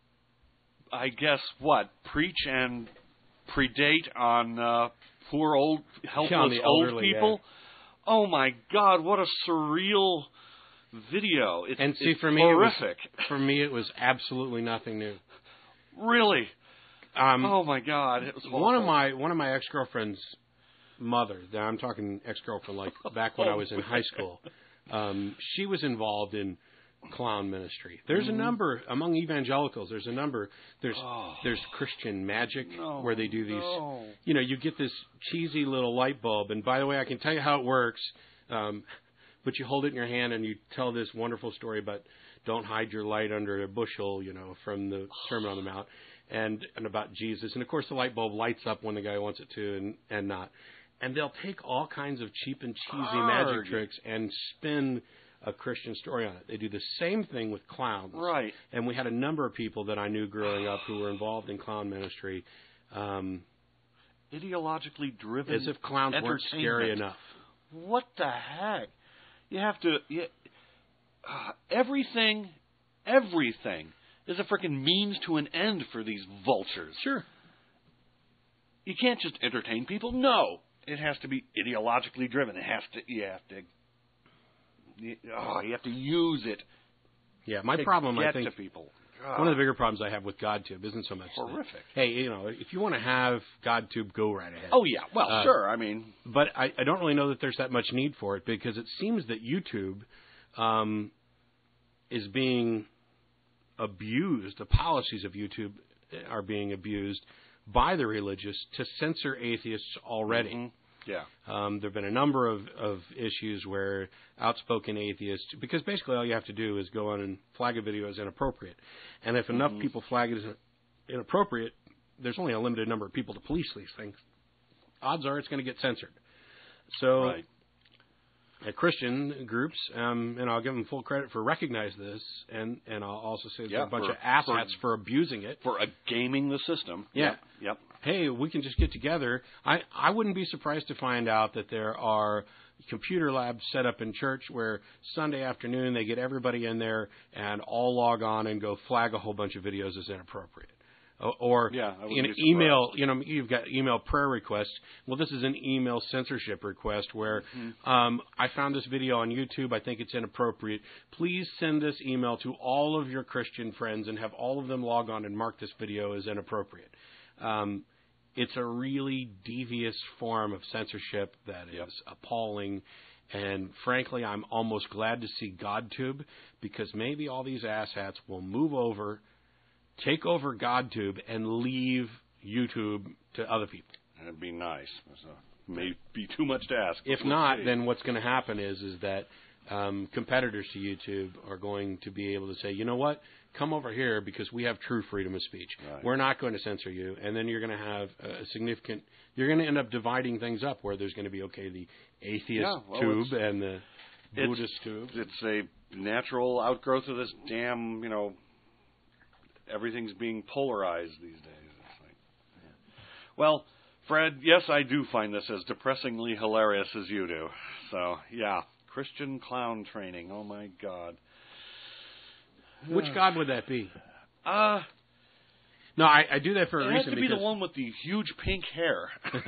I guess, what, preach and predate on uh, poor old, helpless old elderly, people. Yeah. Oh my God! What a surreal video! It's, and see, it's for me, horrific. It was, for me, it was absolutely nothing new. Really? Um, oh my God! It was horrible. one of my one of my ex girlfriend's mother. Now I'm talking ex girlfriend, like back when I was in high school. Um, she was involved in clown ministry. There's mm-hmm. a number among evangelicals. There's a number. There's oh. there's Christian magic no, where they do these. No. You know, you get this cheesy little light bulb, and by the way, I can tell you how it works. Um, but you hold it in your hand and you tell this wonderful story about don't hide your light under a bushel, you know, from the Sermon on the Mount, and and about Jesus. And of course, the light bulb lights up when the guy wants it to, and and not. And they'll take all kinds of cheap and cheesy Hard. magic tricks and spin a Christian story on it. They do the same thing with clowns. Right. And we had a number of people that I knew growing up who were involved in clown ministry. Um, Ideologically driven. as if clowns weren't scary enough. What the heck? You have to... You, uh, everything, everything is a freaking means to an end for these vultures. Sure. You can't just entertain people. No. It has to be ideologically driven. It has to... You have to... You, oh, you have to use it. Yeah, my to problem, get I think, to people. God. one of the bigger problems I have with GodTube isn't so much that, Horrific. hey, you know, if you want to have GodTube, go right ahead. Oh, yeah. Well, Uh, sure. I mean... But I, I don't really know that there's that much need for it, because it seems that YouTube um, is being abused. The policies of YouTube are being abused by the religious to censor atheists already. Mm-hmm. Yeah. Um, there have been a number of, of issues where outspoken atheists, because basically all you have to do is go on and flag a video as inappropriate. And if enough Mm-hmm. people flag it as inappropriate, there's only a limited number of people to police these things. Odds are it's going to get censored. So Right. at Christian groups, um, and I'll give them full credit for recognizing this, and, and I'll also say there's Yeah, a bunch for- of asshats for, for abusing it. For uh, gaming the system. Yeah. Yep. Yep. Hey, we can just get together. I, I wouldn't be surprised to find out that there are computer labs set up in church where Sunday afternoon they get everybody in there and all log on and go flag a whole bunch of videos as inappropriate. Or, or Yeah, I wouldn't in be surprised. email, you know, you've got email prayer requests. Well, this is an email censorship request where Mm-hmm. um, I found this video on YouTube. I think it's inappropriate. Please send this email to all of your Christian friends and have all of them log on and mark this video as inappropriate. Um, it's a really devious form of censorship that is Yep. appalling. And frankly, I'm almost glad to see GodTube, because maybe all these asshats will move over, take over GodTube, and leave YouTube to other people. That'd be nice. So, may be too much to ask. If We'll not, see. then what's going to happen is is that um, competitors to YouTube are going to be able to say, you know what, come over here because we have true freedom of speech. Right. We're not going to censor you. And then you're going to have a significant, you're going to end up dividing things up where there's going to be, okay, the atheist Yeah, well, tube it's- and the it's- Buddhist tube. It's a natural outgrowth of this damn, you know, everything's being polarized these days. It's like, yeah. Well, Fred, yes, I do find this as depressingly hilarious as you do. So, yeah, Christian clown training. Oh, my God. Which God would that be? Uh, No, I, I do that for a it reason. has to be because the one with the huge pink hair.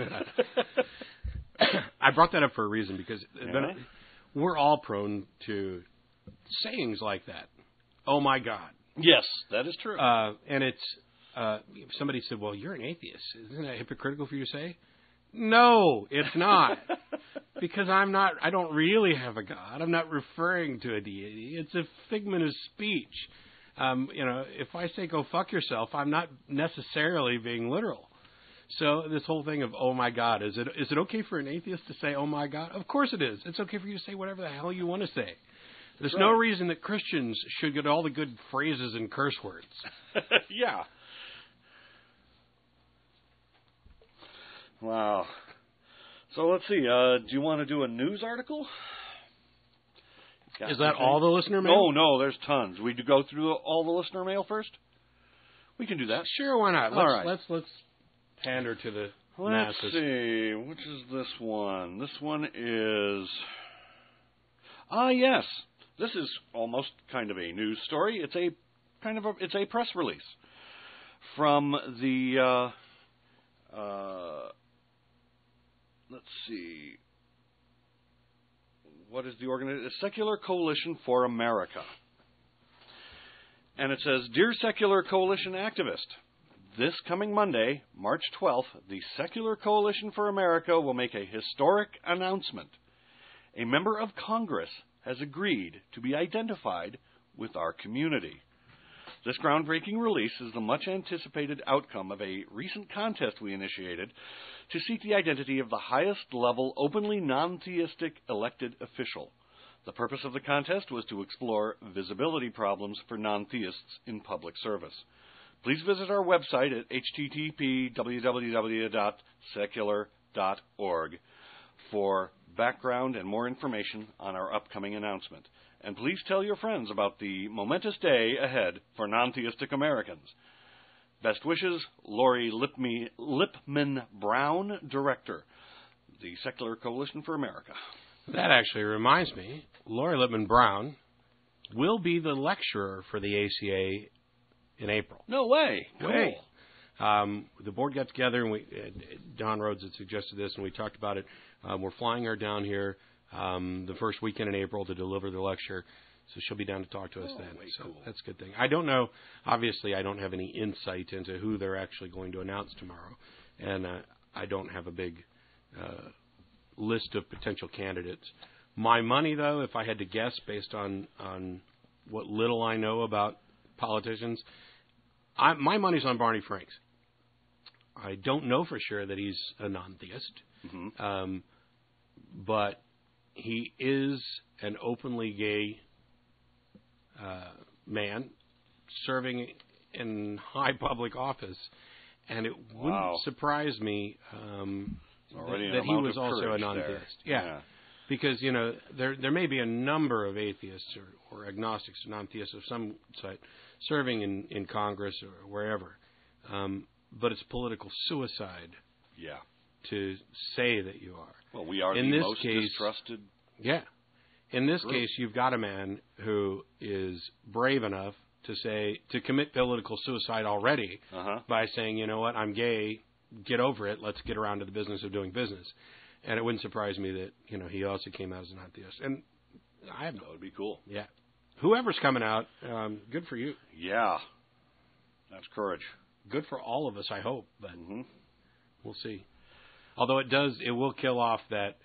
I brought that up for a reason because Yeah? we're all prone to sayings like that. Oh, my God. Yes, that is true. Uh, and it's, uh, somebody said, well, you're an atheist. Isn't that hypocritical for you to say? No, it's not. Because I'm not, I don't really have a God. I'm not referring to a deity. It's a figment of speech. Um, you know, if I say go fuck yourself, I'm not necessarily being literal. So this whole thing of, oh my God, is it is it okay for an atheist to say, oh my God? Of course it is. It's okay for you to say whatever the hell you want to say. There's That's no right. reason that Christians should get all the good phrases and curse words. Yeah. Wow. So let's see. Uh, do you want to do a news article? Got Is that anything? all the listener mail? No, no, there's tons. We do go through all the listener mail first? We can do that. Sure, why not? All Let's, right. let's let's pander to the Let's masses. see. Which is this one? This one is... Ah, yes. This is almost kind of a news story. It's a kind of a, it's a press release from the, uh, uh, let's see, what is the organization? Secular Coalition for America. And it says, Dear Secular Coalition activist, this coming Monday, March twelfth, the Secular Coalition for America will make a historic announcement. A member of Congress has agreed to be identified with our community. This groundbreaking release is the much-anticipated outcome of a recent contest we initiated to seek the identity of the highest-level, openly non-theistic elected official. The purpose of the contest was to explore visibility problems for non-theists in public service. Please visit our website at h t t p w w w dot secular dot org for background and more information on our upcoming announcement. And please tell your friends about the momentous day ahead for non-theistic Americans. Best wishes, Lori Lipme, Lipman Brown, Director, the Secular Coalition for America. That actually reminds me, Lori Lipman Brown will be the lecturer for the A C A in April. No way. Cool. Way. Um, the board got together, and we, uh, Don Rhodes had suggested this, and we talked about it. Um, we're flying her down here um, the first weekend in April to deliver the lecture, so she'll be down to talk to us oh, then. So cool. that's a good thing. I don't know. Obviously, I don't have any insight into who they're actually going to announce tomorrow, and uh, I don't have a big uh, list of potential candidates. My money, though, if I had to guess based on, on what little I know about politicians, I, my money's on Barney Franks. I don't know for sure that he's a non-theist, Mm-hmm. um, but he is an openly gay uh, man serving in high public office, and it wouldn't Wow. surprise me um, Already that, an that he amount was of also a courage non-theist. there. Yeah. Yeah. Because, you know, there there may be a number of atheists or, or agnostics or non-theists of some sort serving in, in Congress or wherever. Um, but it's political suicide Yeah. to say that you are. Well, we are In the this most case- distrusted. Yeah. In this True. case, you've got a man who is brave enough to say, to commit political suicide already Uh-huh. by saying, you know what, I'm gay, get over it, let's get around to the business of doing business. And it wouldn't surprise me that, you know, he also came out as a non-theist. And I have no, That would be cool. yeah. Whoever's coming out, um, good for you. Yeah. That's courage. Good for all of us, I hope, but Mm-hmm. we'll see. Although it does, it will kill off that.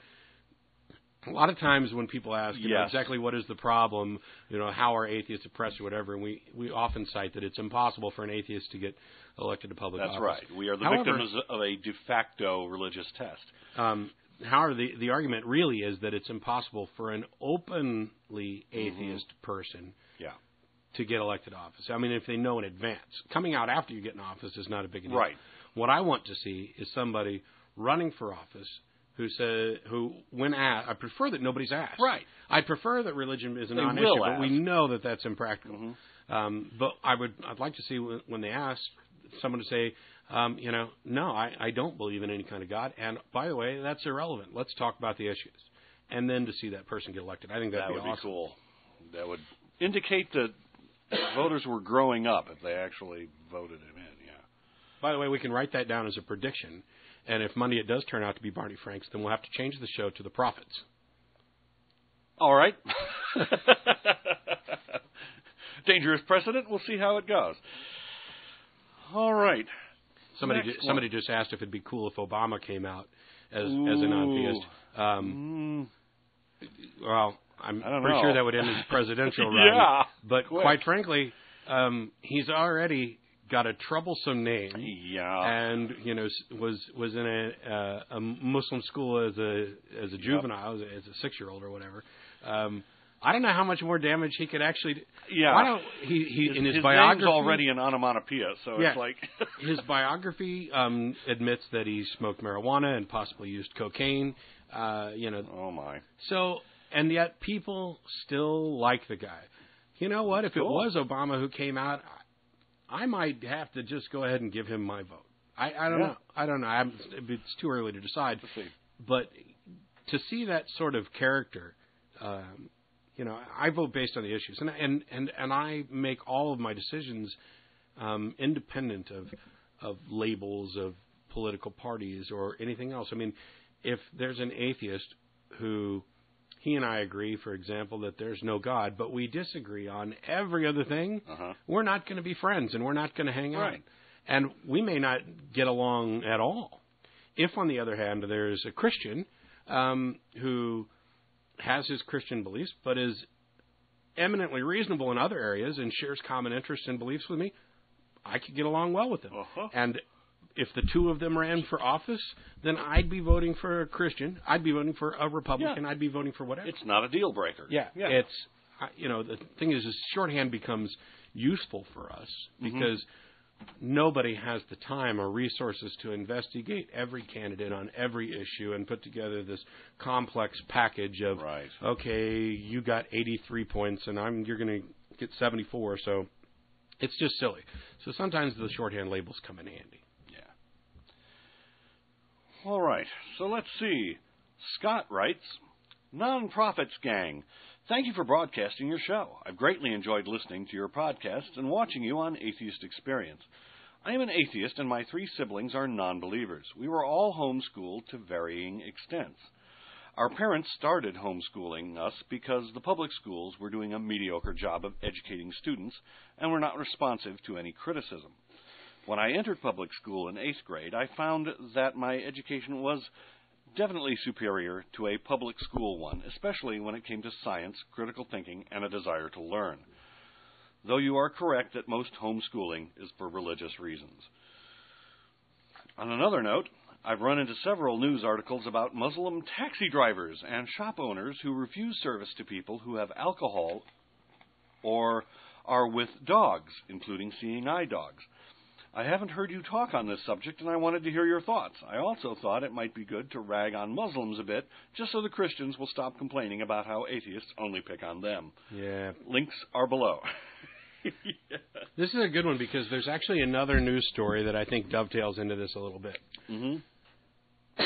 A lot of times when people ask, you know, Yes. exactly what is the problem, you know, how are atheists oppressed or whatever, and we, we often cite that it's impossible for an atheist to get elected to public That's office. right. We are the However- victims of a de facto religious test. Um, however, the, the argument really is that it's impossible for an openly atheist person Yeah. to get elected office. I mean, if they know in advance. Coming out after you get in office is not a big deal. Right. What I want to see is somebody running for office who said, who, when asked, I prefer that nobody's asked. Right. I prefer that religion is a They non-issue, will but we ask. know that that's impractical. Mhm. Um, but I would, I'd like to see when, when they ask someone to say, um, you know, no, I, I don't believe in any kind of God, and by the way, that's irrelevant. Let's talk about the issues, and then to see that person get elected. I think that'd That be would awesome. be cool. That would indicate that voters were growing up if they actually voted him in. Yeah. By the way, we can write that down as a prediction. And if Monday it does turn out to be Barney Franks, then we'll have to change the show to The Prophets. All right. Dangerous precedent. We'll see how it goes. All right. Somebody Next ju- somebody one. just asked if it'd be cool if Obama came out as as Ooh. a non-theist. Um, Mm, well, I'm I don't pretty know. sure that would end his presidential run. Yeah, But quick. quite frankly, um, he's already got a troublesome name. yeah. And you know s- was was in a uh, a Muslim school as a as a juvenile, as a, as a six year old or whatever. Um, I don't know how much more damage he could actually do. Yeah. Why don't he, he his, in his, his biography name's already an onomatopoeia, so yeah, it's like his biography um, admits that he smoked marijuana and possibly used cocaine. Uh, you know. Oh my. So and yet people still like the guy. You know what? If cool. it was Obama who came out, I might have to just go ahead and give him my vote. I, I don't yeah. know. I don't know. I'm, it's too early to decide. Let's see. But to see that sort of character, um, you know, I vote based on the issues, and and and, and I make all of my decisions um, independent of of labels of political parties or anything else. I mean, if there's an atheist who he and I agree, for example, that there's no God, but we disagree on every other thing, uh-huh. we're not going to be friends and we're not going to hang out. Right. And we may not get along at all. If, on the other hand, there's a Christian um, who has his Christian beliefs but is eminently reasonable in other areas and shares common interests and beliefs with me, I could get along well with him. Uh-huh. And if the two of them ran for office, then I'd be voting for a Christian. I'd be voting for a Republican. Yeah. I'd be voting for whatever. It's not a deal breaker. Yeah, yeah. It's, you know, the thing is, is shorthand becomes useful for us because mm-hmm. nobody has the time or resources to investigate every candidate on every issue and put together this complex package of, right. okay, you got eighty-three points and I'm you're going to get seventy-four, so it's just silly. So sometimes the shorthand labels come in handy. All right, so let's see. Scott writes, Nonprofits Gang, thank you for broadcasting your show. I've greatly enjoyed listening to your podcasts and watching you on Atheist Experience. I am an atheist and my three siblings are non-believers. We were all homeschooled to varying extents. Our parents started homeschooling us because the public schools were doing a mediocre job of educating students and were not responsive to any criticism. When I entered public school in eighth grade, I found that my education was definitely superior to a public school one, especially when it came to science, critical thinking, and a desire to learn. Though you are correct that most homeschooling is for religious reasons. On another note, I've run into several news articles about Muslim taxi drivers and shop owners who refuse service to people who have alcohol or are with dogs, including seeing eye dogs. I haven't heard you talk on this subject, and I wanted to hear your thoughts. I also thought it might be good to rag on Muslims a bit, just so the Christians will stop complaining about how atheists only pick on them. Yeah. Links are below. yeah. This is a good one because there's actually another news story that I think dovetails into this a little bit. Mm-hmm.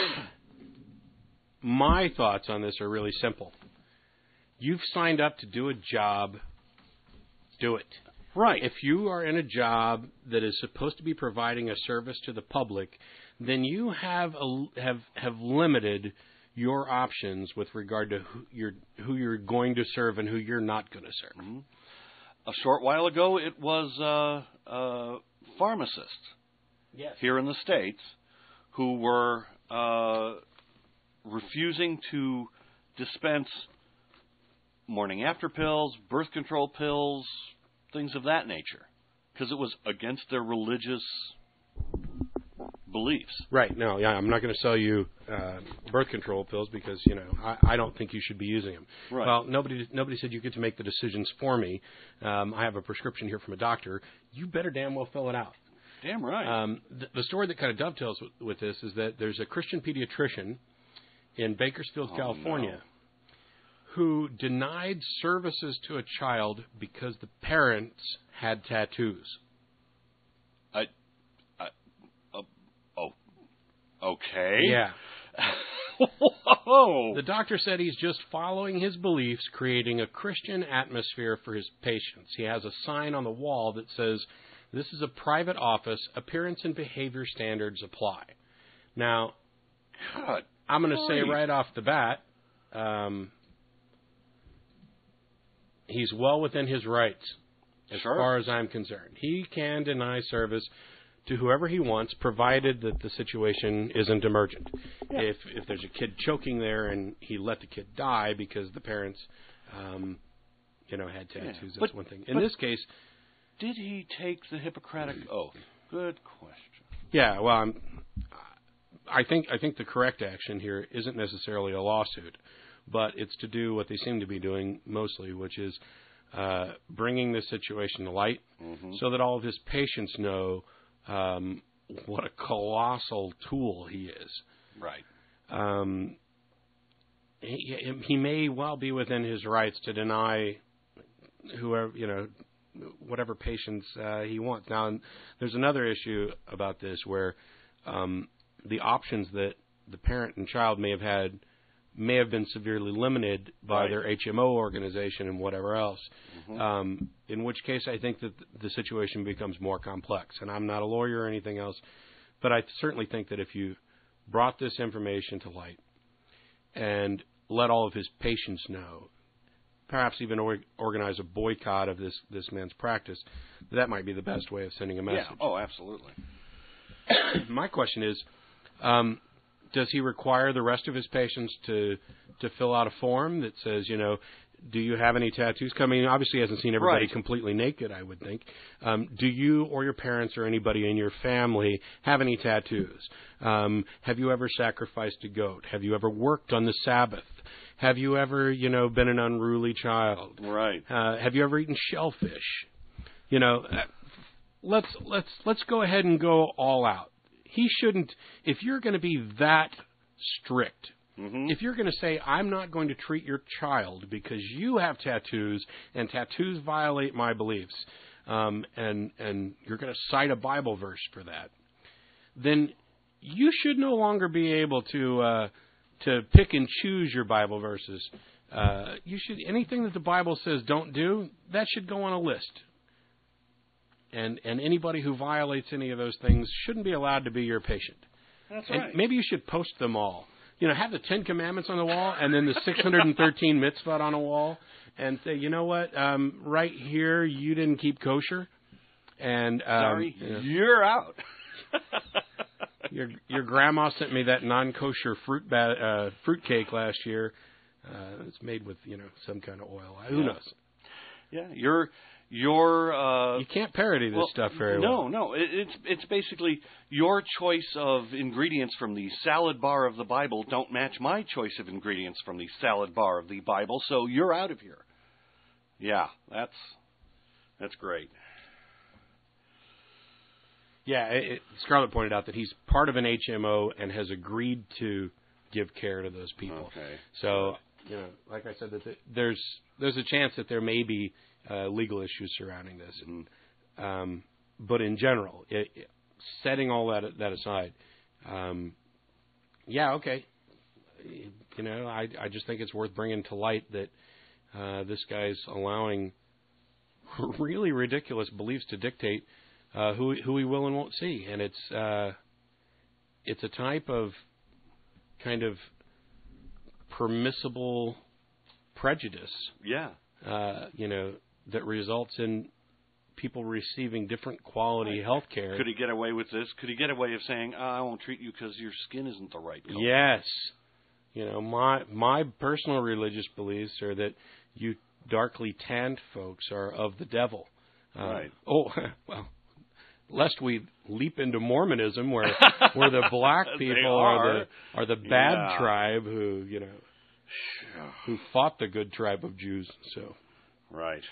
My thoughts on this are really simple. You've signed up to do a job, do it. Right. If you are in a job that is supposed to be providing a service to the public, then you have a, have have limited your options with regard to who you're who you're going to serve and who you're not going to serve. Mm-hmm. A short while ago, it was uh, uh, pharmacists yes. here in the States who were uh, refusing to dispense morning after pills, birth control pills, things of that nature, because it was against their religious beliefs. Right. No, yeah, I'm not going to sell you uh, birth control pills because, you know, I, I don't think you should be using them. Right. Well, nobody nobody said you get to make the decisions for me. Um, I have a prescription here from a doctor. You better damn well fill it out. Damn right. Um, the, the story that kind of dovetails with, with this is that there's a Christian pediatrician in Bakersfield, oh, California, no. who denied services to a child because the parents had tattoos. I, I, uh, oh, okay. Yeah. Whoa. The doctor said he's just following his beliefs, creating a Christian atmosphere for his patients. He has a sign on the wall that says, "This is a private office. Appearance and behavior standards apply." Now, God, I'm going to say grief. right off the bat, um, he's well within his rights as sure. far as I'm concerned. He can deny service to whoever he wants, provided that the situation isn't emergent. Yeah. If if there's a kid choking there and he let the kid die because the parents, um, you know, had tattoos, yeah. that's but, one thing. In but this case, did he take the Hippocratic Oath? Good question. Yeah, well, I'm, I think I think the correct action here isn't necessarily a lawsuit. but it's to do what they seem to be doing mostly, which is uh, bringing this situation to light Mm-hmm. so that all of his patients know um, what a colossal tool he is. Right. Um, he, he may well be within his rights to deny whoever, you know, whatever patients uh, he wants. Now, there's another issue about this where um, the options that the parent and child may have had may have been severely limited by Right. their H M O organization and whatever else, Mhm. um, in which case I think that the situation becomes more complex. And I'm not a lawyer or anything else, but I certainly think that if you brought this information to light and let all of his patients know, perhaps even or, organize a boycott of this, this man's practice, that might be the best way of sending a message. Yeah. Oh, absolutely. My question is, um, does he require the rest of his patients to to fill out a form that says, you know, do you have any tattoos? I mean, obviously he hasn't seen everybody Right. completely naked, I would think. Um, do you or your parents or anybody in your family have any tattoos? Um, have you ever sacrificed a goat? Have you ever worked on the Sabbath? Have you ever, you know, been an unruly child? Right. Uh, have you ever eaten shellfish? You know, uh, let's let's let's go ahead and go all out. He shouldn't. If you're going to be that strict, Mm-hmm. if you're going to say I'm not going to treat your child because you have tattoos and tattoos violate my beliefs, um, and and you're going to cite a Bible verse for that, then you should no longer be able to uh, to pick and choose your Bible verses. Uh, you should anything that the Bible says don't do, that should go on a list. And and anybody who violates any of those things shouldn't be allowed to be your patient. That's And right. maybe you should post them all. You know, have the Ten Commandments on the wall and then the six hundred thirteen mitzvot on a wall, and say, you know what, um, right here you didn't keep kosher, and um, Sorry, you know, you're out. your your grandma sent me that non-kosher fruit ba- uh, fruit cake last year. Uh, it's made with you know some kind of oil. Who Yeah. knows? Yeah, you're you're. Uh, You can't parody this well, stuff very no, well. No, It, it's it's basically your choice of ingredients from the salad bar of the Bible don't match my choice of ingredients from the salad bar of the Bible, so you're out of here. Yeah, that's that's great. Yeah, it, it, Scarlett pointed out that he's part of an H M O and has agreed to give care to those people. Okay. So, you know, like I said, that the, there's there's a chance that there may be uh, legal issues surrounding this. Mm-hmm. Um, but in general, it, it, setting all that that aside, um, yeah, okay. You know, I I just think it's worth bringing to light that uh, this guy's allowing really ridiculous beliefs to dictate uh, who who he will and won't see, and it's uh, it's a type of kind of permissible prejudice, Yeah. uh, you know, that results in people receiving different quality Right. health care. Could he get away with this? Could he get away of saying, oh, I won't treat you because your skin isn't the right color? Yes. You know, my my personal religious beliefs are that you darkly tanned folks are of the devil. Uh, Right. Oh, well, lest we leap into Mormonism, where where the black They people are. are the are the bad Yeah. tribe who you know who fought the good tribe of Jews. So, Right.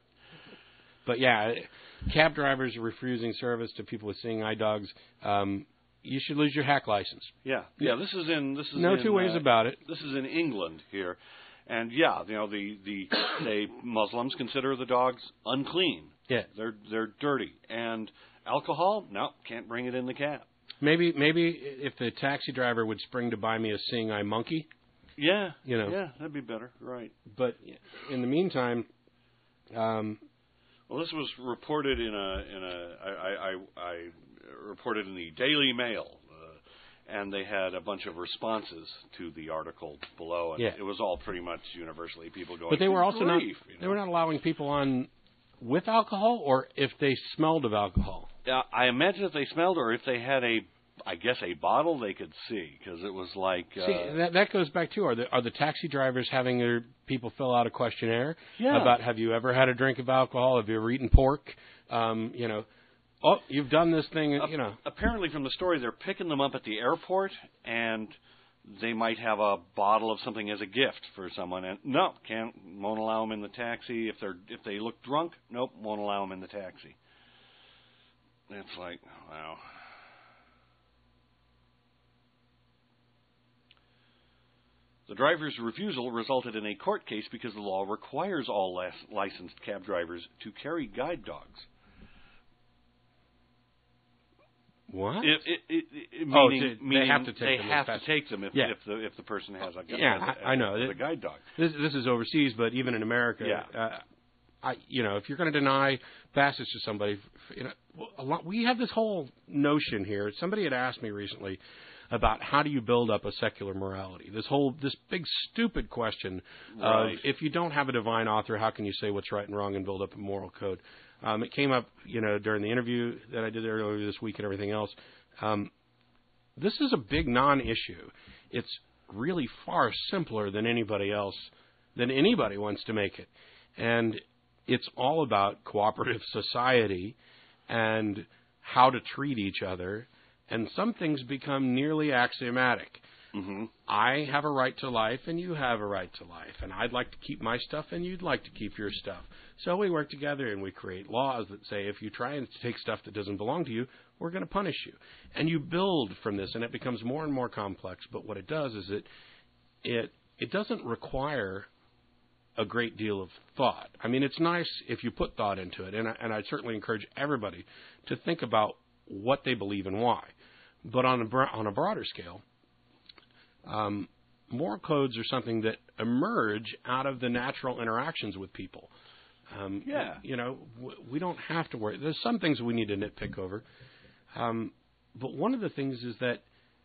but yeah, cab drivers refusing service to people with seeing eye dogs. Um, you should lose your hack license. Yeah. Yeah. This is in. This is No in, two ways uh, about it. This is in England here, and yeah, you know the the they Muslims consider the dogs unclean. Yeah. They're they're dirty, and alcohol, no, can't bring it in the cab. Maybe maybe if the taxi driver would spring to buy me a seeing eye monkey, Yeah. You know. Yeah, that'd be better. Right. but in the meantime, um, Well, this was reported in a in a I I, I, I reported in the Daily Mail, uh, and they had a bunch of responses to the article below, and Yeah. it was all pretty much universally people going. but they were "Good also not grief," you know? they were not allowing people on with alcohol or if they smelled of alcohol. Uh, I imagine if they smelled, or if they had a, I guess a bottle they could see, because it was like. Uh, See, that that goes back to are the are the taxi drivers having their people fill out a questionnaire Yeah. about have you ever had a drink of alcohol? Have you ever eaten pork? Um, you know, oh, you've done this thing. You know, apparently from the story, they're picking them up at the airport, and they might have a bottle of something as a gift for someone, and no, can't, won't allow them in the taxi. If they're if they look drunk, nope, won't allow them in the taxi. It's like, wow. The driver's refusal resulted in a court case because the law requires all lic- licensed cab drivers to carry guide dogs. What? It, it, it, it, meaning, oh, they meaning have to take they them. have to take them if, yeah. if the if the person has a yeah, has a, I, I know has a guide dog. This this is overseas, but even in America, yeah. uh, I you know if you're going to deny passage to somebody, you know, a lot, we have this whole notion here. Somebody had asked me recently about how do you build up a secular morality. This whole this big stupid question right. of if you don't have a divine author, how can you say what's right and wrong and build up a moral code? Um, it came up, you know, during the interview that I did earlier this week and everything else. Um, this is a big non-issue. It's really far simpler than anybody else, than anybody wants to make it. And it's all about cooperative society and how to treat each other. And some things become nearly axiomatic. Mm-hmm. I have a right to life, and you have a right to life. And I'd like to keep my stuff, and you'd like to keep your stuff. So we work together, and we create laws that say if you try and take stuff that doesn't belong to you, we're going to punish you. And you build from this, and it becomes more and more complex. But what it does is it it it doesn't require a great deal of thought. I mean, it's nice if you put thought into it, and I, and I'd certainly encourage everybody to think about what they believe and why. But on a on a broader scale, um, moral codes are something that emerge out of the natural interactions with people. Um, yeah. You know, we don't have to worry. There's some things we need to nitpick over. Um, but one of the things is that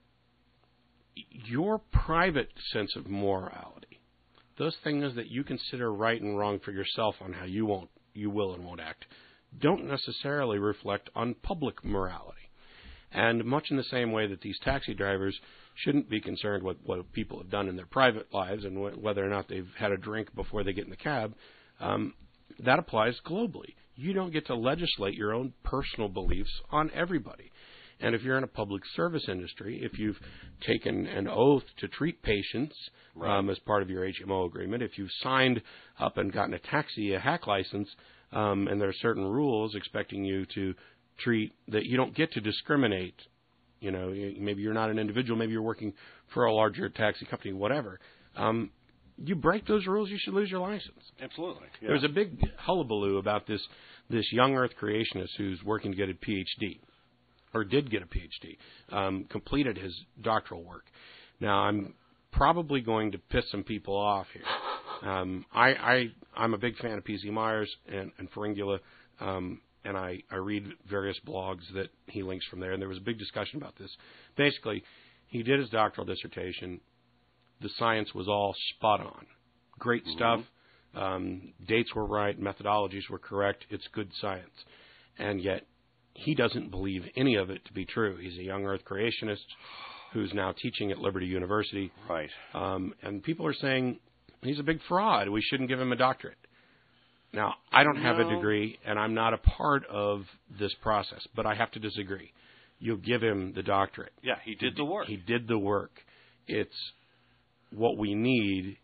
your private sense of morality, those things that you consider right and wrong for yourself on how you won't, you will and won't act, don't necessarily reflect on public morality. And much in the same way that these taxi drivers shouldn't be concerned with what people have done in their private lives and wh- whether or not they've had a drink before they get in the cab, um, that applies globally. You don't get to legislate your own personal beliefs on everybody. And if you're in a public service industry, if you've taken an oath to treat patients right. um, as part of your H M O agreement, if you've signed up and gotten a taxi, a hack license, um, and there are certain rules expecting you to treat that you don't get to discriminate. You know, maybe you're not an individual, maybe you're working for a larger taxi company, whatever. Um, you break those rules, you should lose your license. Absolutely. Yeah. There's a big hullabaloo about this this young Earth creationist who's working to get a P H D, or did get a P H D, um, completed his doctoral work. Now, I'm probably going to piss some people off here. Um, I, I, I'm a big fan of P Z Myers and, and Feringula, um, and I, I read various blogs that he links from there, and there was a big discussion about this. Basically, he did his doctoral dissertation. The science was all spot on. Great mm-hmm. stuff. Um, dates were right. Methodologies were correct. It's good science. And yet, he doesn't believe any of it to be true. He's a young Earth creationist who's now teaching at Liberty University. Right. Um, and people are saying he's a big fraud. We shouldn't give him a doctorate. Now, I don't have no. a degree, and I'm not a part of this process, but I have to disagree. You'll give him the doctorate. Yeah, he did the work. He did the work. It's what we need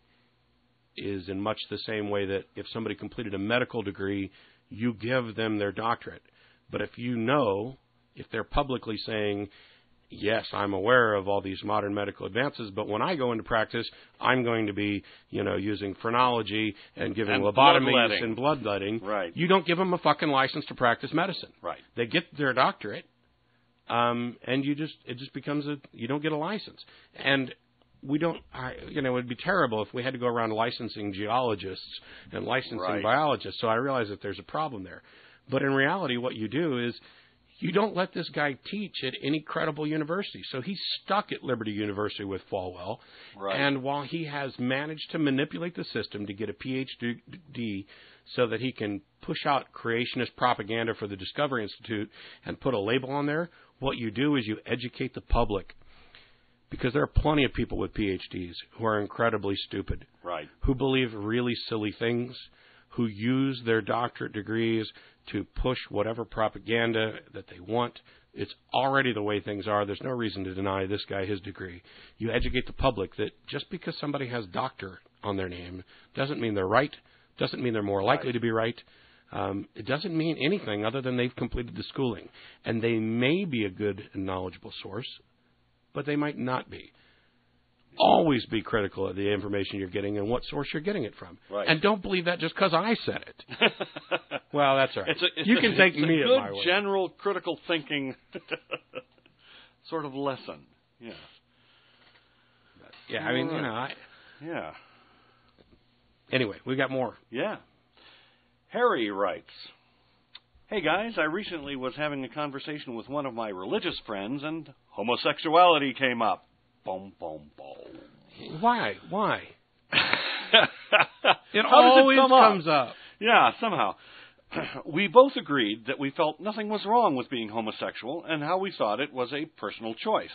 is in much the same way that if somebody completed a medical degree, you give them their doctorate. But if you know, if they're publicly saying, yes, I'm aware of all these modern medical advances, but when I go into practice, I'm going to be, you know, using phrenology and giving and lobotomies bloodletting. and bloodletting. Right. You don't give them a fucking license to practice medicine. Right. They get their doctorate, um, and you just it just becomes a you don't get a license. And we don't, I, you know, it would be terrible if we had to go around licensing geologists and licensing right. biologists. So I realize that there's a problem there. But in reality, what you do is you don't let this guy teach at any credible university. So he's stuck at Liberty University with Falwell. Right. And while he has managed to manipulate the system to get a P H D so that he can push out creationist propaganda for the Discovery Institute and put a label on there, what you do is you educate the public. Because there are plenty of people with P H Ds who are incredibly stupid. Right. Who believe really silly things, who use their doctorate degrees to push whatever propaganda that they want It's already the way things are. There's no reason to deny this guy his degree. You educate the public that just because somebody has doctor on their name doesn't mean they're right, doesn't mean they're more likely right. to be right. Um, it doesn't mean anything other than they've completed the schooling. And they may be a good and knowledgeable source, but they might not be. Always be critical of the information you're getting and what source you're getting it from. Right. And don't believe that just because I said it. Well, that's all right. It's a, it's you a, can take it's me a at good my word. general critical thinking sort of lesson. Yes. Yeah, I mean, you know, I, Yeah. anyway, we got more. Yeah. Harry writes, "Hey guys, I recently was having a conversation with one of my religious friends and homosexuality came up." Boom, boom, boom. Why? Why? It How does always it come comes up? up. Yeah, somehow. We both agreed that we felt nothing was wrong with being homosexual and how we thought it was a personal choice.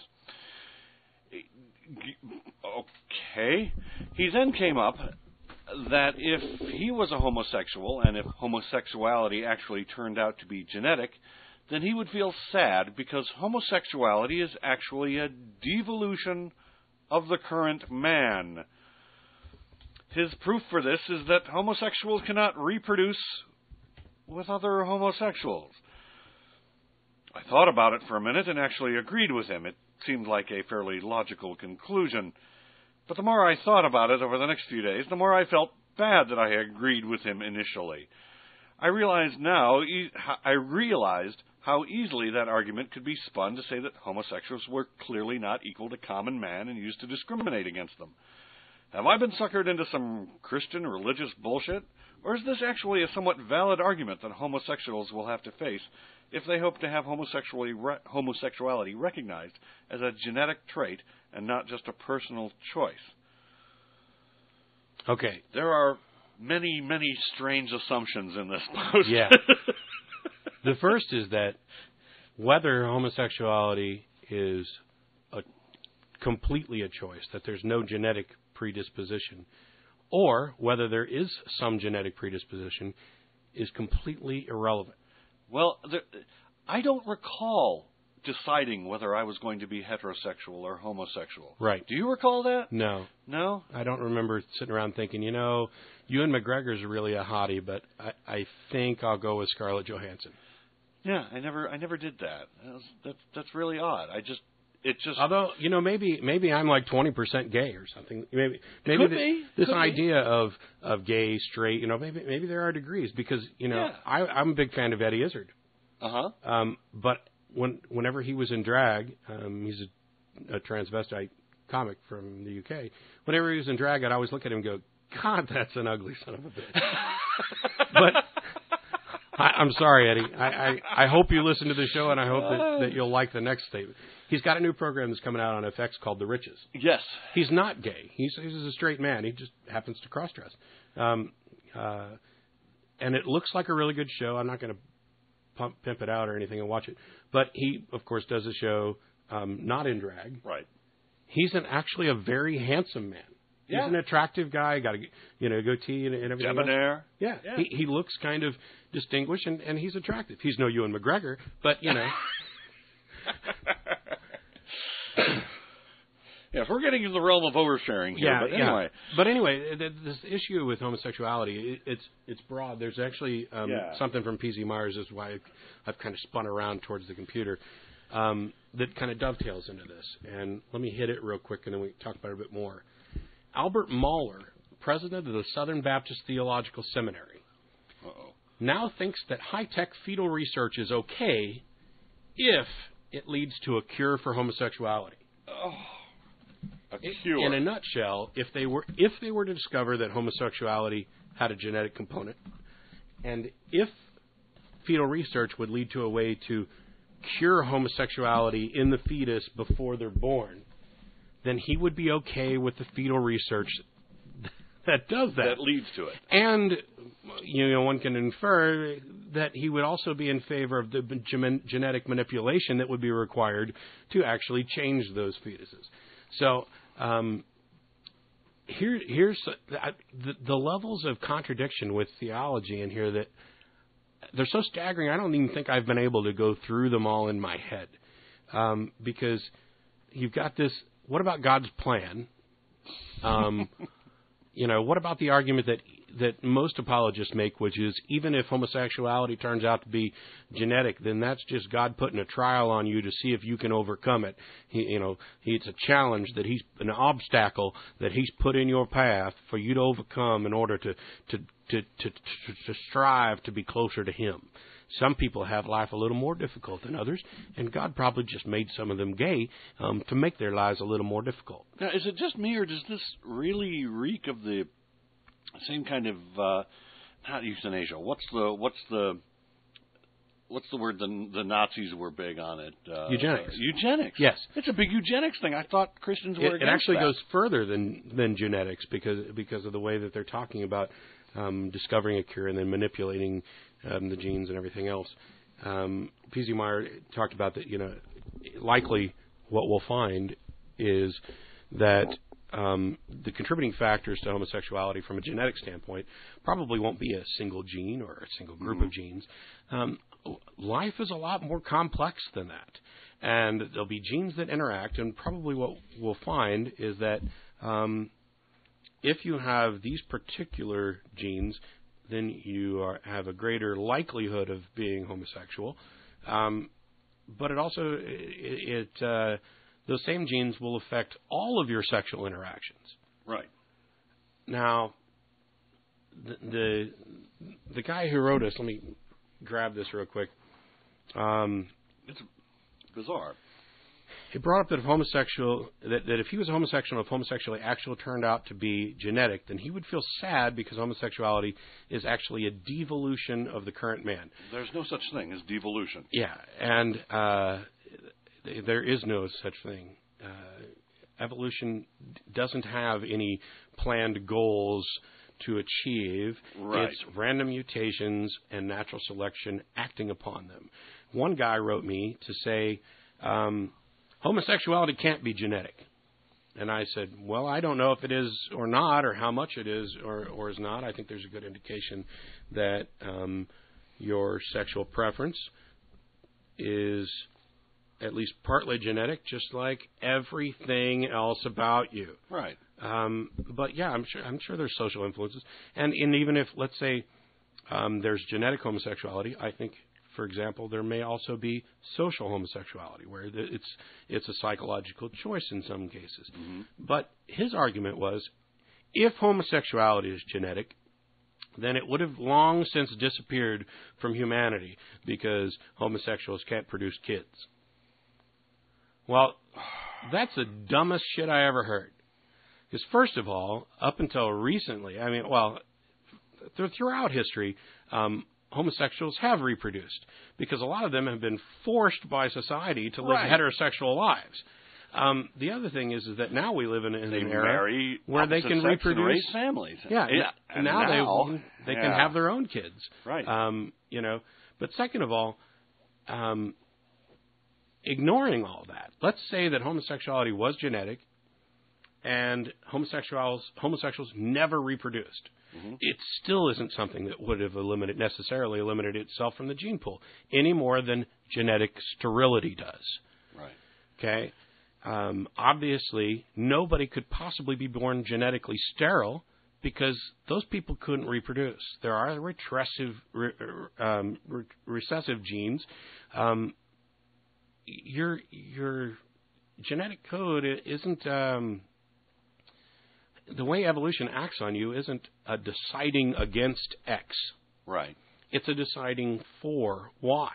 Okay. He then came up that if he was a homosexual and if homosexuality actually turned out to be genetic, then he would feel sad because homosexuality is actually a devolution of the current man. His proof for this is that homosexuals cannot reproduce with other homosexuals. I thought about it for a minute and actually agreed with him. It seemed like a fairly logical conclusion. But the more I thought about it over the next few days, the more I felt bad that I agreed with him initially. I realize now, I realized how easily that argument could be spun to say that homosexuals were clearly not equal to common man and used to discriminate against them. Have I been suckered into some Christian religious bullshit? Or is this actually a somewhat valid argument that homosexuals will have to face if they hope to have homosexuality, re- homosexuality recognized as a genetic trait and not just a personal choice? Okay. There are many, many strange assumptions in this post. Yeah. The first is that whether homosexuality is a, completely a choice, that there's no genetic predisposition, or whether there is some genetic predisposition, is completely irrelevant. Well, there, I don't recall deciding whether I was going to be heterosexual or homosexual. Right. Do you recall that? No. No? I don't remember sitting around thinking, you know, Ewan McGregor's really a hottie, but I, I think I'll go with Scarlett Johansson. Yeah, I never, I never did that. That was, that's that's really odd. I just, it just. Although, you know, maybe maybe I'm like twenty percent gay or something. Maybe maybe Could the, be. this Could idea be. of of gay, straight, you know, maybe maybe there are degrees because you know Yeah. I, I'm a big fan of Eddie Izzard. Uh huh. Um, but when whenever he was in drag, um, he's a, a transvestite comic from the U K. Whenever he was in drag, I'd always look at him and go, "God, that's an ugly son of a bitch." But I, I'm sorry, Eddie. I, I, I hope you listen to the show, and I hope that, that you'll like the next statement. He's got a new program that's coming out on F X called The Riches. Yes. He's not gay. He's, he's a straight man. He just happens to cross-dress. Um, uh, and it looks like a really good show. I'm not going to pump pimp it out or anything and watch it. But he, of course, does a show um, not in drag. Right. He's an, actually a very handsome man. He's Yeah. an attractive guy. Got a you know goatee and, and everything. else. Debonair. Yeah, Yeah. He, he looks kind of distinguished, and, and he's attractive. He's no Ewan McGregor, but, you know. Yeah, if we're getting in the realm of oversharing here, yeah, but anyway. Yeah. But anyway, th- this issue with homosexuality, it, it's it's broad. There's actually um, Yeah. something from P Z Myers, is why I've, I've kind of spun around towards the computer, um, that kind of dovetails into this. And let me hit it real quick, and then we can talk about it a bit more. Albert Mahler, president of the Southern Baptist Theological Seminary, Uh-oh. now thinks that high-tech fetal research is okay if it leads to a cure for homosexuality. Oh, a In- cure. In a nutshell, if they were if they were to discover that homosexuality had a genetic component, and if fetal research would lead to a way to cure homosexuality in the fetus before they're born, then he would be okay with the fetal research that does that. That leads to it. And, you know, one can infer that he would also be in favor of the gen- genetic manipulation that would be required to actually change those fetuses. So, um, here, here's the, the, the levels of contradiction with theology in here that they're so staggering. I don't even think I've been able to go through them all in my head, um, because you've got this. What about God's plan? Um, you know, what about the argument that that most apologists make, which is even if homosexuality turns out to be genetic, then that's just God putting a trial on you to see if you can overcome it. He, you know, he, it's a challenge that he's an obstacle that he's put in your path for you to overcome in order to to to to, to, to strive to be closer to Him. Some people have life a little more difficult than others, and God probably just made some of them gay um, to make their lives a little more difficult. Now, is it just me, or does this really reek of the same kind of uh, not euthanasia? What's the what's the what's the word? The the Nazis were big on it. Uh, Eugenics. Uh, eugenics. Yes, it's a big eugenics thing. I thought Christians were. It, it actually that. goes further than than genetics because because of the way that they're talking about um, discovering a cure and then manipulating um, the genes and everything else. Um, P Z Meyer talked about that. You know, likely what we'll find is that Um, the contributing factors to homosexuality from a genetic standpoint probably won't be a single gene or a single group mm-hmm. of genes. Um, life is a lot more complex than that. And there'll be genes that interact, and probably what we'll find is that um, if you have these particular genes, then you are, have a greater likelihood of being homosexual. Um, but it also, it... it uh, those same genes will affect all of your sexual interactions. Right. Now, the the, the guy who wrote us, let me grab this real quick. Um, it's bizarre. He brought up that if homosexual, that, that if he was a homosexual, if homosexuality actually turned out to be genetic, then he would feel sad because homosexuality is actually a devolution of the current man. There's no such thing as devolution. Yeah, and uh, there is no such thing. Uh, evolution doesn't have any planned goals to achieve. Right. It's random mutations and natural selection acting upon them. One guy wrote me to say, um, homosexuality can't be genetic. And I said, well, I don't know if it is or not, or how much it is or, or is not. I think there's a good indication that um, your sexual preference is at least partly genetic, just like everything else about you. Right. Um, but yeah, I'm sure I'm sure there's social influences, and, and even if let's say um, there's genetic homosexuality, I think, for example, there may also be social homosexuality, where it's it's a psychological choice in some cases. Mm-hmm. But his argument was, if homosexuality is genetic, then it would have long since disappeared from humanity because homosexuals can't produce kids. Well, that's the dumbest shit I ever heard. Because first of all, up until recently, I mean, well, th- throughout history, um, homosexuals have reproduced because a lot of them have been forced by society to live right. heterosexual lives. Um, the other thing is, is that now we live in, in they an era where they can reproduce and raise families. Yeah, yeah. And now, now they they yeah. can have their own kids. Right. Um, you know, but second of all, um, ignoring all that, let's say that homosexuality was genetic and homosexuals homosexuals never reproduced. Mm-hmm. It still isn't something that would have eliminated necessarily eliminated itself from the gene pool any more than genetic sterility does. Right. Okay. Um, obviously, nobody could possibly be born genetically sterile because those people couldn't reproduce. There are retressive, re, um, re, recessive genes. Um, your your genetic code isn't um, the way evolution acts on you isn't a deciding against X. Right. It's a deciding for Y.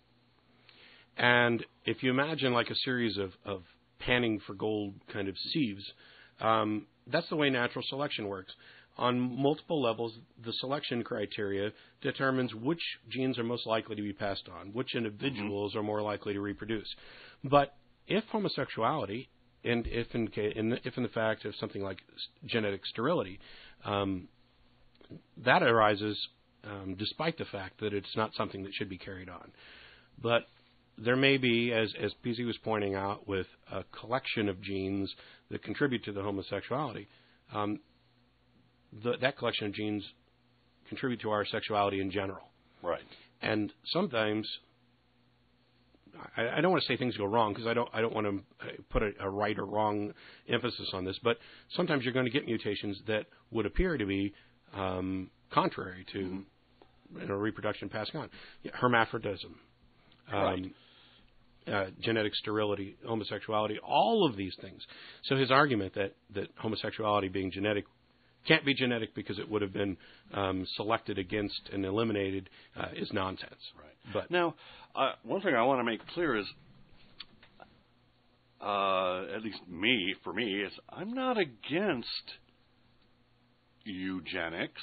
And if you imagine like a series of, of panning for gold kind of sieves, um, that's the way natural selection works. On multiple levels, the selection criteria determines which genes are most likely to be passed on, which individuals mm-hmm. are more likely to reproduce. But if homosexuality, and if in, in, if in the fact of something like genetic sterility, um, that arises um, despite the fact that it's not something that should be carried on. But there may be, as, as P Z was pointing out, with a collection of genes that contribute to the homosexuality, um, the, that collection of genes contribute to our sexuality in general. Right. and sometimes I, I don't want to say things go wrong because I don't I don't want to put a, a right or wrong emphasis on this, but sometimes you're going to get mutations that would appear to be um, contrary to mm-hmm. you know, reproduction passing on. Yeah, hermaphroditism, um, right. uh, genetic sterility, homosexuality, all of these things. So his argument that, that homosexuality being genetic can't be genetic because it would have been um, selected against and eliminated uh, is nonsense. Right. But now, uh, one thing I want to make clear is, uh, at least me, for me, is I'm not against eugenics.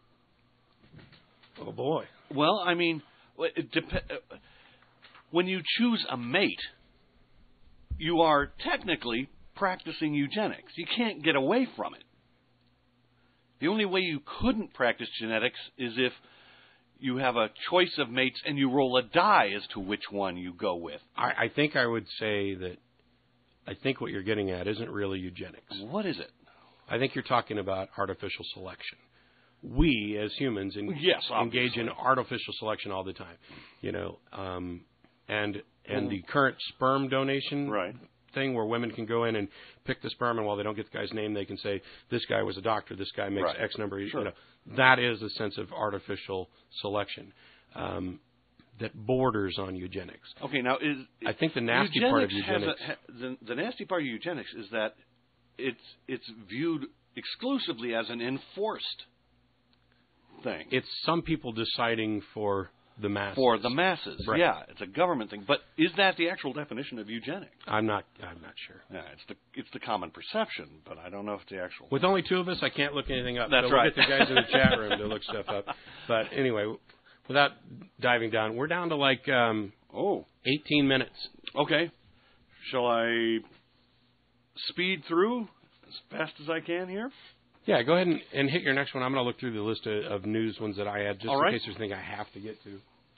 Oh boy. Well, I mean, it dep- when you choose a mate, you are technically practicing eugenics. You can't get away from it. The only way you couldn't practice genetics is if you have a choice of mates and you roll a die as to which one you go with. I, I think I would say that I think what you're getting at isn't really eugenics. What is it? I think you're talking about artificial selection. We, as humans, en- yes, engage in artificial selection all the time. You know, um, and and mm. the current sperm donation right. thing where women can go in and pick the sperm, and while they don't get the guy's name, they can say, this guy was a doctor, this guy makes right. X number. Sure. You know, that is a sense of artificial selection um, that borders on eugenics. Okay, now, is, I think the nasty part of eugenics... A, ha, the, the nasty part of eugenics is that it's it's viewed exclusively as an enforced thing. It's some people deciding for the masses. For the masses, right. yeah. It's a government thing. But is that the actual definition of eugenics? I'm not I'm not sure. Yeah, it's the it's the common perception, but I don't know if it's the actual... With only two of us, I can't look anything up. That's so we'll right. get the guys in the chat room to look stuff up. But anyway, without diving down, we're down to like um, oh. eighteen minutes. Okay. Shall I speed through as fast as I can here? Yeah, go ahead and, and hit your next one. I'm going to look through the list of, of news ones that I had, just All in right. case there's anything I have to get to.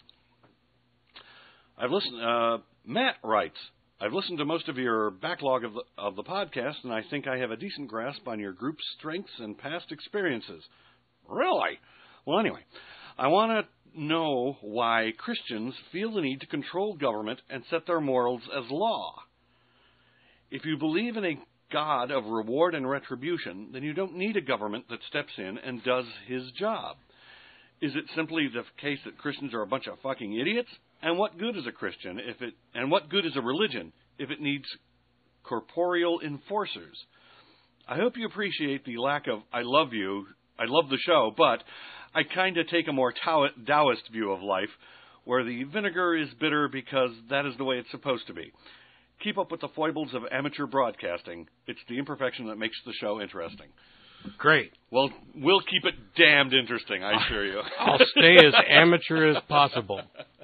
I've listened. Uh, Matt writes, I've listened to most of your backlog of the, of the podcast, and I think I have a decent grasp on your group's strengths and past experiences. Really? Well, anyway, I want to know why Christians feel the need to control government and set their morals as law. If you believe in a God of reward and retribution, then you don't need a government that steps in and does his job. Is it simply the case that Christians are a bunch of fucking idiots? And what good is a Christian if it, and what good is a religion if it needs corporeal enforcers? I hope you appreciate the lack of, I love you, I love the show, but I kind of take a more Taoist view of life, where the vinegar is bitter because that is the way it's supposed to be. Keep up with the foibles of amateur broadcasting. It's the imperfection that makes the show interesting. Great. Well, we'll keep it damned interesting, I assure you. I'll stay as amateur as possible.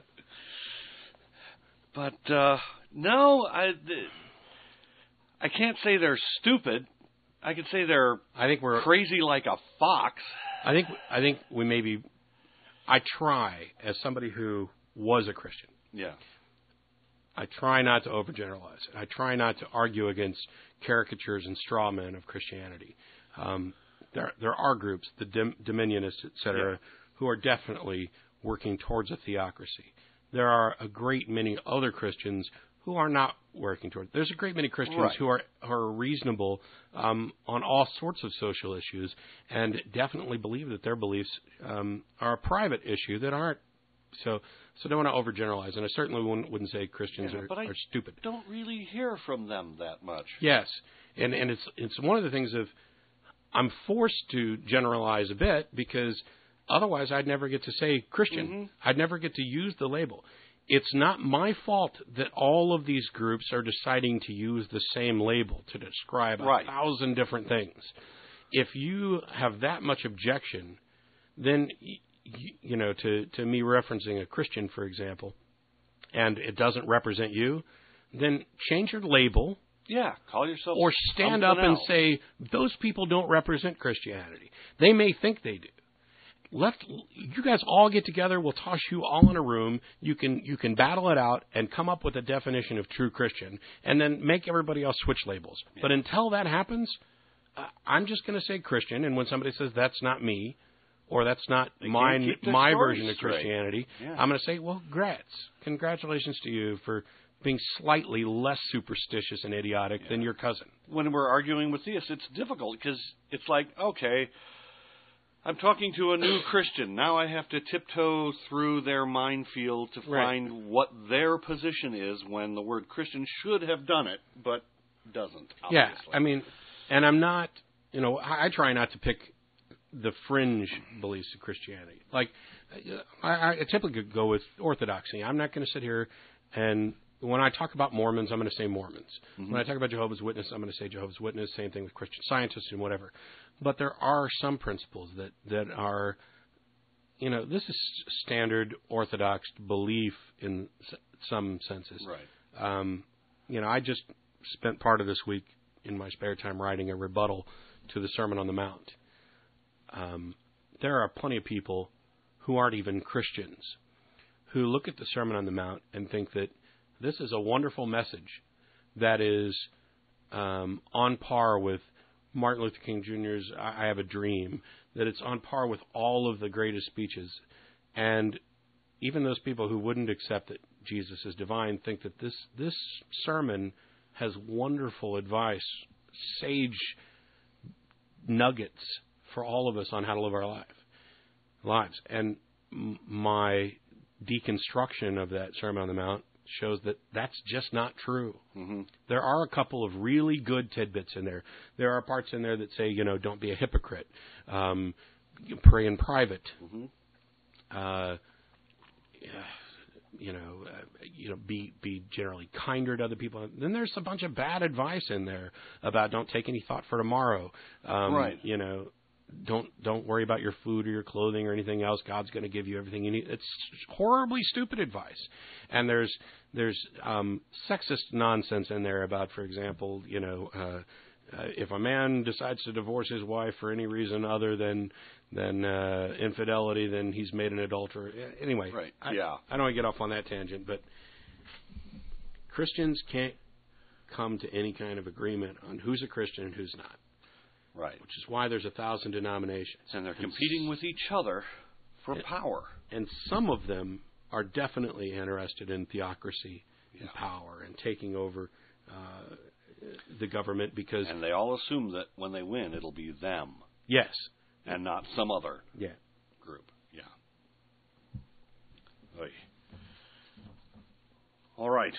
But, uh, no, I, I can't say they're stupid. I can say they're I think we're crazy like a fox. I think I think we maybe I try, as somebody who was a Christian. Yeah. I try not to overgeneralize. I try not to argue against caricatures and straw men of Christianity. Um, there, there are groups, the dim, Dominionists, et cetera, yeah. who are definitely working towards a theocracy. There are a great many other Christians who are not working towards. There's a great many Christians right. who are who are reasonable um, on all sorts of social issues and definitely believe that their beliefs um, are a private issue that aren't. So, so don't want to overgeneralize, and I certainly wouldn't, wouldn't say Christians yeah, are, but I are stupid. Don't really hear from them that much. Yes, and and it's it's one of the things of I'm forced to generalize a bit because otherwise I'd never get to say Christian. Mm-hmm. I'd never get to use the label. It's not my fault that all of these groups are deciding to use the same label to describe right. a thousand different things. If you have that much objection, then, you, you know, to, to me referencing a Christian, for example, and it doesn't represent you, then change your label. Yeah, call yourself Or stand up and else. say, those people don't represent Christianity. They may think they do. Let you guys all get together. We'll toss you all in a room. You can you can battle it out and come up with a definition of true Christian, and then make everybody else switch labels. Yeah. But until that happens, uh, I'm just going to say Christian. And when somebody says that's not me, or that's not They my can't keep their my stories version of straight. Christianity, Yeah. I'm going to say, well, grats. Congratulations to you for being slightly less superstitious and idiotic Yeah. than your cousin. When we're arguing with theists, it's difficult because it's like, okay, I'm talking to a new Christian. Now I have to tiptoe through their minefield to Right. find what their position is when the word Christian should have done it, but doesn't, obviously. Yeah, I mean, and I'm not, you know, I, I try not to pick the fringe beliefs of Christianity. Like, I, I typically go with orthodoxy. I'm not going to sit here and when I talk about Mormons, I'm going to say Mormons. Mhm. When I talk about Jehovah's Witness, I'm going to say Jehovah's Witness. Same thing with Christian Scientists and whatever. But there are some principles that, that are, you know, this is standard Orthodox belief in s- some senses. Right. Um, you know, I just spent part of this week in my spare time writing a rebuttal to the Sermon on the Mount. Um, there are plenty of people who aren't even Christians who look at the Sermon on the Mount and think that this is a wonderful message that is um, on par with Martin Luther King Junior's I Have a Dream, that it's on par with all of the greatest speeches. And even those people who wouldn't accept that Jesus is divine think that this, this sermon has wonderful advice, sage nuggets for all of us on how to live our life, lives. And m- my deconstruction of that Sermon on the Mount shows that that's just not true. Mm-hmm. There are a couple of really good tidbits in there. There are parts in there that say, you know, don't be a hypocrite. Um, pray in private. Mm-hmm. Uh, you know, uh, you know, be be generally kinder to other people. Then there's a bunch of bad advice in there about don't take any thought for tomorrow. Um, Right. You know, don't don't worry about your food or your clothing or anything else. God's going to give you everything you need. It's horribly stupid advice. And there's there's um, sexist nonsense in there about, for example, you know, uh, uh, if a man decides to divorce his wife for any reason other than than uh, infidelity, then he's made an adulterer. Anyway, Right. I, Yeah. I don't want to get off on that tangent, but Christians can't come to any kind of agreement on who's a Christian and who's not. Right. Which is why there's a thousand denominations. And they're competing with each other for and, power. And some of them are definitely interested in theocracy and Yeah. power and taking over uh, the government because... And they all assume that when they win, it'll be them Yes. and not some other Yeah. group. Yeah. Oy. All right.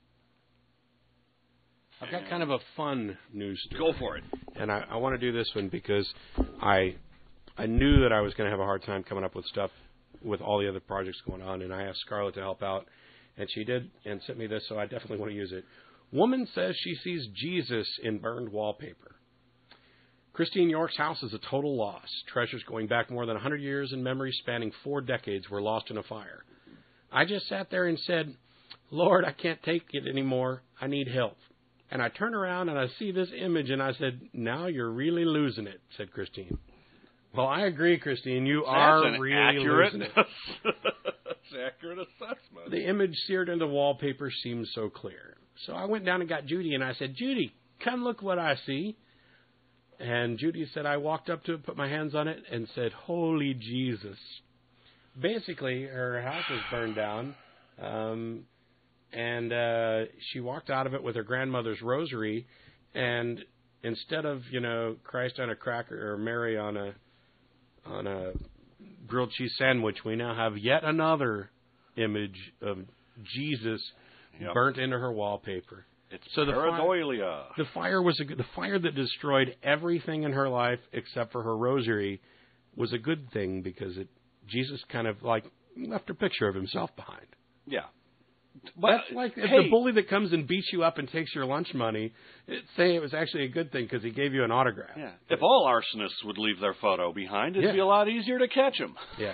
I've got kind of a fun news story. Go for it. And I, I want to do this one because I I knew that I was going to have a hard time coming up with stuff with all the other projects going on, and I asked Scarlett to help out, and she did and sent me this, so I definitely want to use it. Woman says she sees Jesus in burned wallpaper. Christine York's house is a total loss. Treasures going back more than one hundred years and memories spanning four decades were lost in a fire. I just sat there and said, Lord, I can't take it anymore. I need help. And I turn around and I see this image and I said, now you're really losing it, said Christine. Well, I agree, Christine. You That's are an really accurate, losing it. That's accurate assessment. The image seared into wallpaper seems so clear. So I went down and got Judy and I said, Judy, come look what I see. And Judy said, I walked up to it, put my hands on it, and said, holy Jesus. Basically, her house was burned down. Um, and uh, she walked out of it with her grandmother's rosary. And instead of, you know, Christ on a cracker or Mary on a on a grilled cheese sandwich, we now have yet another image of Jesus Yep. burnt into her wallpaper. It's So the fi- pareidolia. The fire was a good, the fire that destroyed everything in her life except for her rosary was a good thing because it Jesus kind of like left a picture of himself behind. Yeah. That's like if hey, the bully that comes and beats you up and takes your lunch money, it, say it was actually a good thing because he gave you an autograph. Yeah. If all arsonists would leave their photo behind, it'd Yeah. be a lot easier to catch them. Yeah.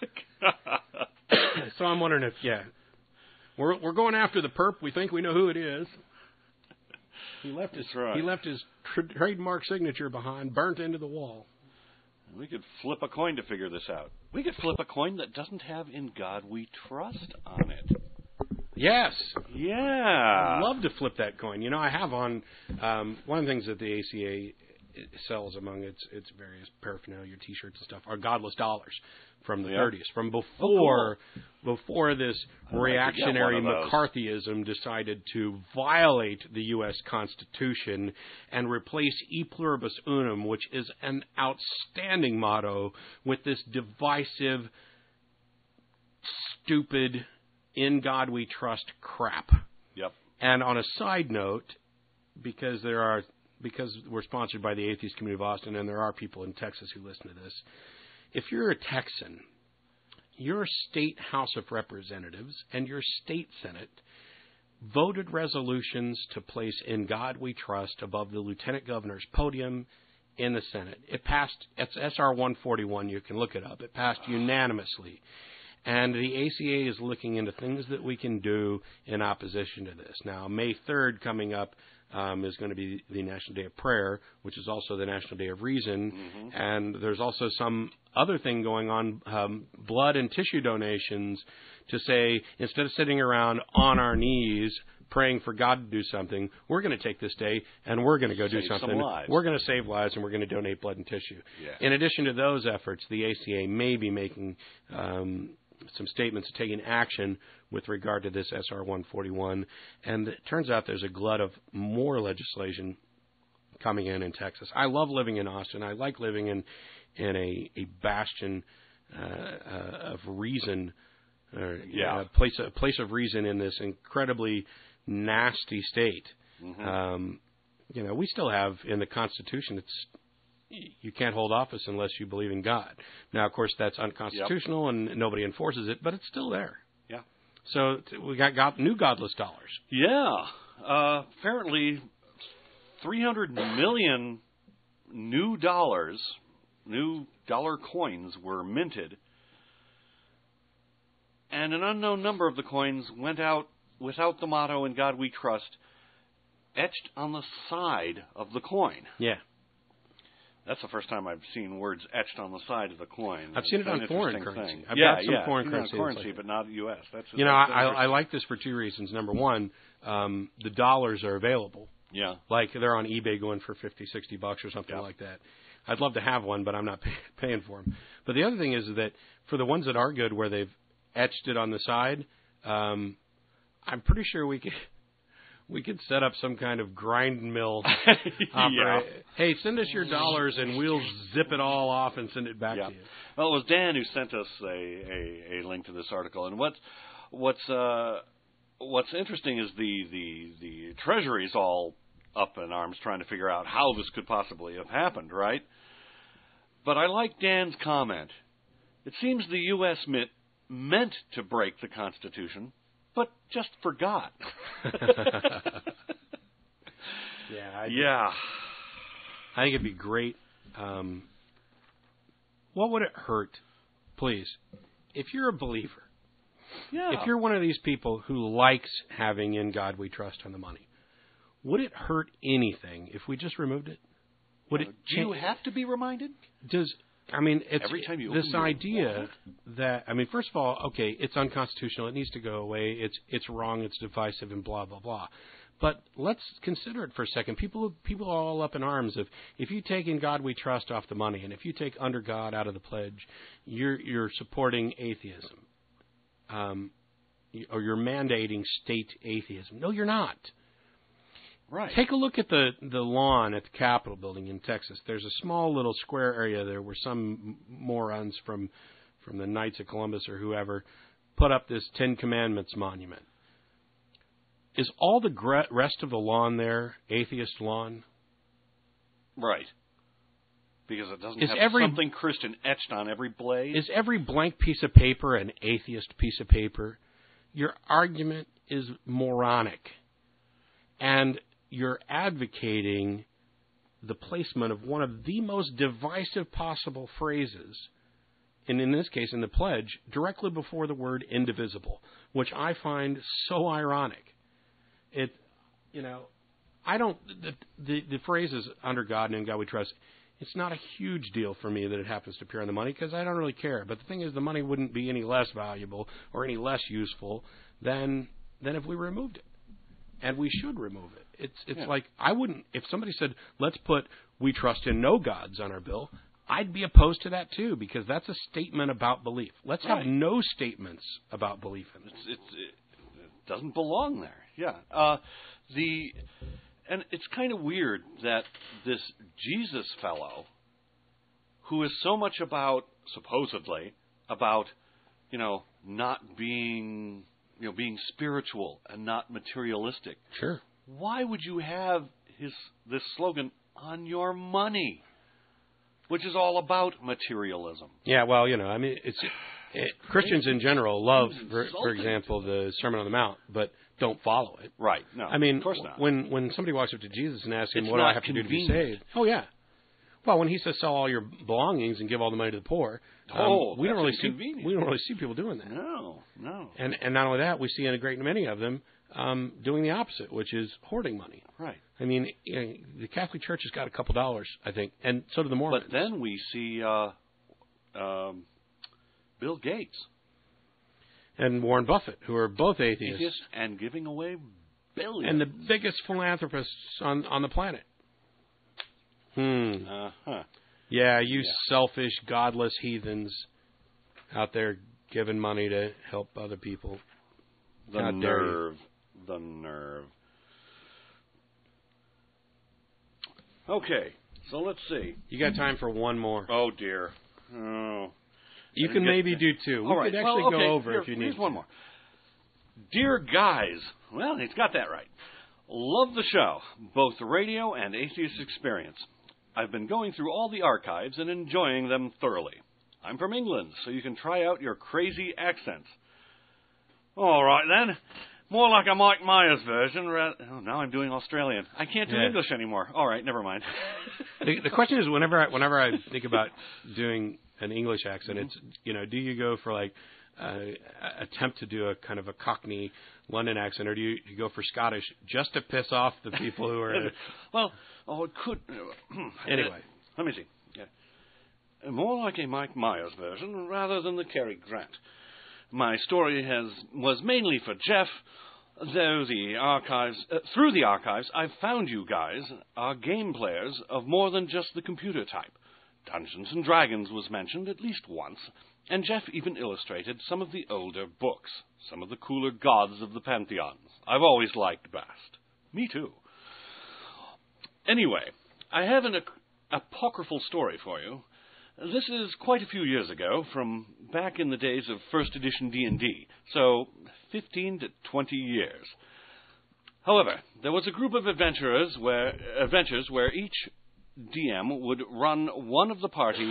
So I'm wondering if yeah, we're we're going after the perp. We think we know who it is. He left his That's right. he left his tr- trademark signature behind, burnt into the wall. We could flip a coin to figure this out. We could flip a coin that doesn't have "In God We Trust" on it. Yes. Yeah. I'd love to flip that coin. You know, I have on um, one of the things that the A C A it sells among its its various paraphernalia, T-shirts and stuff, are godless dollars from the Yeah. thirties, from before Oh, cool. before this I'd like to get reactionary one of those. McCarthyism decided to violate the U S Constitution and replace E pluribus unum, which is an outstanding motto, with this divisive, stupid, in God we trust crap. Yep. And on a side note, because there are because we're sponsored by the Atheist Community of Austin, and there are people in Texas who listen to this, if you're a Texan, your state House of Representatives and your state Senate voted resolutions to place In God We Trust above the Lieutenant Governor's podium in the Senate. It passed, it's S R one forty-one, you can look it up. It passed unanimously. And the A C A is looking into things that we can do in opposition to this. Now, May third coming up um, is going to be the National Day of Prayer, which is also the National Day of Reason. Mm-hmm. And there's also some other thing going on, um, blood and tissue donations, to say instead of sitting around on our knees praying for God to do something, we're going to take this day and we're going to go do Save some something. lives. We're going to save lives and we're going to donate blood and tissue. Yeah. In addition to those efforts, the A C A may be making um, some statements, taking action with regard to this S R one forty-one. And it turns out there's a glut of more legislation coming in in Texas. I love living in Austin. I like living in in a, a bastion uh, uh, of reason, uh, Yeah. a place a place of reason in this incredibly nasty state. Mm-hmm. Um, you know, we still have in the Constitution, it's you can't hold office unless you believe in God. Now, of course, that's unconstitutional Yep. and nobody enforces it, but it's still there. Yeah. So t- we got, got new godless dollars. Yeah. Uh, apparently, three hundred million new dollars, new dollar coins were minted, and an unknown number of the coins went out without the motto "In God We Trust" etched on the side of the coin. Yeah. That's the first time I've seen words etched on the side of the coin. I've seen It's it an on foreign interesting currency. thing. I've yeah, got some yeah, foreign seen it currency on that's currency, like but not U S. That's You know, that's I, I, I interesting. like this for two reasons. Number one, um, the dollars are available. Yeah. Like they're on eBay going for fifty, sixty bucks or something Yeah. like that. I'd love to have one, but I'm not pay, paying for them. But the other thing is that for the ones that are good, where they've etched it on the side, um, I'm pretty sure we could we could set up some kind of grind mill. yeah. opera- Hey, send us your dollars and we'll zip it all off and send it back Yeah. to you. Well, it was Dan who sent us a, a, a link to this article, and what what's uh, what's interesting is the, the the Treasury's all up in arms trying to figure out how this could possibly have happened, right? But I like Dan's comment. It seems the U S Mint meant to break the Constitution, but just forgot. Yeah, I, yeah. I think it'd be great. Um, what would it hurt, please, if you're a believer? Yeah. If you're one of these people who likes having In God We Trust on the money, would it hurt anything if we just removed it? Would it? Do you cha- have to be reminded? Does I mean it's Every time you this open your idea wallet? that I mean, first of all, okay, it's unconstitutional. It needs to go away. It's it's wrong. It's divisive and blah blah blah. But let's consider it for a second. People people are all up in arms if if you take In God We Trust off the money, and if you take Under God out of the pledge, you're you're supporting atheism, um, or you're mandating state atheism. No, you're not. Right. Take a look at the, the lawn at the Capitol building in Texas. There's a small little square area there where some morons from from the Knights of Columbus or whoever put up this Ten Commandments monument. Is all the gre- rest of the lawn there atheist lawn? Right. Because it doesn't Is have every- something Christian etched on every blade. Is every blank piece of paper an atheist piece of paper? Your argument is moronic. And you're advocating the placement of one of the most divisive possible phrases, and in this case, in the pledge, directly before the word indivisible, which I find so ironic. It, you know, I don't, the, the, the phrase is Under God and In God We Trust. It's not a huge deal for me that it happens to appear on the money because I don't really care. But the thing is, the money wouldn't be any less valuable or any less useful than than if we removed it. And we should remove it. It's it's Yeah. like I wouldn't if somebody said let's put "We trust in no gods" on our bill. I'd be opposed to that too because that's a statement about belief. Let's have Right. no statements about belief in it. It's, it's, it doesn't belong there. Yeah. Uh, the and it's kind of weird that this Jesus fellow, who is so much about supposedly about you know not being you know being spiritual and not materialistic. Sure. Why would you have his this slogan on your money, which is all about materialism? Yeah, well, you know, I mean, it's it, Christians in general love, for, for Insulting. example, the Sermon on the Mount, but don't follow it. Right. No. I mean, of course not. when when somebody walks up to Jesus and asks him, It's "What do I not have to do to be convenient. saved?" Oh yeah. Well, when he says sell all your belongings and give all the money to the poor, um, Oh, we don't that's really see inconvenient. we don't really see people doing that. No. No. And and not only that, we see in a great many of them um, doing the opposite, which is hoarding money. Right. I mean, you know, the Catholic Church has got a couple dollars, I think, and so do the Mormons. But then we see uh, um, Bill Gates, and Warren Buffett, who are both atheists, atheist, and giving away billions. and the biggest philanthropists on on the planet. Hmm. uh-huh. Yeah, you Yeah. selfish, godless heathens out there giving money to help other people. The How dare you. nerve. The nerve. Okay, so let's see. You got time for one more? Oh, dear. Oh. You I can get- maybe do two. We All right. could actually well, okay. go over Here, if you here's need one to. more. Dear guys, well, he's got that right. Love the show, both the radio and atheist experience. I've been going through all the archives and enjoying them thoroughly. I'm from England, so you can try out your crazy accents. All right, then. More like a Mike Myers version. Ra- oh, now I'm doing Australian. I can't do Yeah. English anymore. All right, never mind. The, the question is, whenever I, whenever I think about doing an English accent, it's you know, do you go for like uh, attempt to do a kind of a Cockney London accent, or do you, you go for Scottish just to piss off the people who are? well, oh, it could. Anyway. let me see. Yeah. More like a Mike Myers version rather than the Cary Grant. My story has was mainly for Jeff, though the archives uh, through the archives I've found you guys are game players of more than just the computer type. Dungeons and Dragons was mentioned at least once, and Jeff even illustrated some of the older books, some of the cooler gods of the pantheons. I've always liked Bast. Me too. Anyway, I have an ap- apocryphal story for you. This is quite a few years ago, from back in the days of first edition D and D, so fifteen to twenty years. However, there was a group of adventurers where adventures where each D M would run one of the party,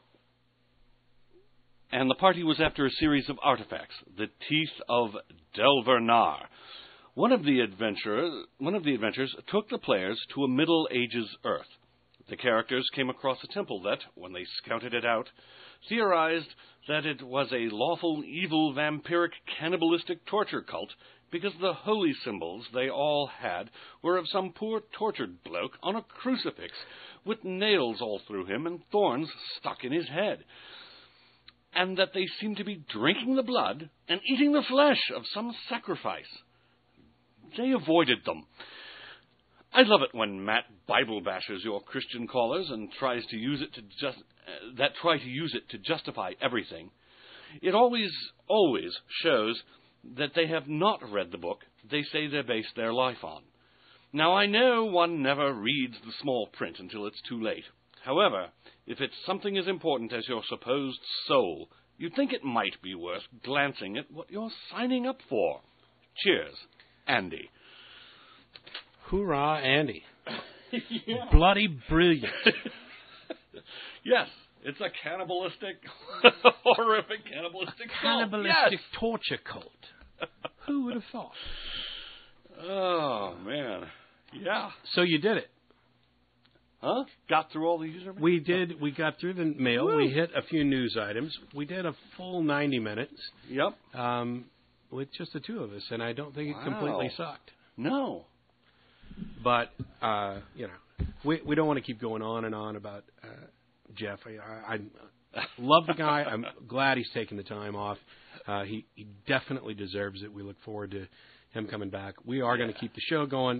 and the party was after a series of artifacts, the Teeth of Delvernar. One of the adventurers, one of the adventures took the players to a Middle Ages Earth. The characters came across a temple that, when they scouted it out, theorized that it was a lawful, evil, vampiric, cannibalistic torture cult because the holy symbols they all had were of some poor tortured bloke on a crucifix with nails all through him and thorns stuck in his head, and that they seemed to be drinking the blood and eating the flesh of some sacrifice. They avoided them. I love it when Matt Bible bashes your Christian callers and tries to use it to just uh, that try to use it to justify everything. It always, always shows that they have not read the book they say they base their life on. Now, I know one never reads the small print until it's too late. However, if it's something as important as your supposed soul, you'd think it might be worth glancing at what you're signing up for. Cheers, Andy. Hoorah, Andy! Yeah. Bloody brilliant. Yes, it's a cannibalistic, horrific cannibalistic cult. Cannibalistic Yes. torture cult. Who would have thought? Oh, man. Yeah. So you did it. Huh? Got through all the user We did. We got through the mail. Woo. We hit a few news items. We did a full ninety minutes Yep. um, with just the two of us, and I don't think it Wow. completely sucked. No. But uh, you know, we we don't want to keep going on and on about uh, Jeff. I, I, I love the guy. I'm glad he's taking the time off. Uh, he he definitely deserves it. We look forward to him coming back. We are going to keep the show going.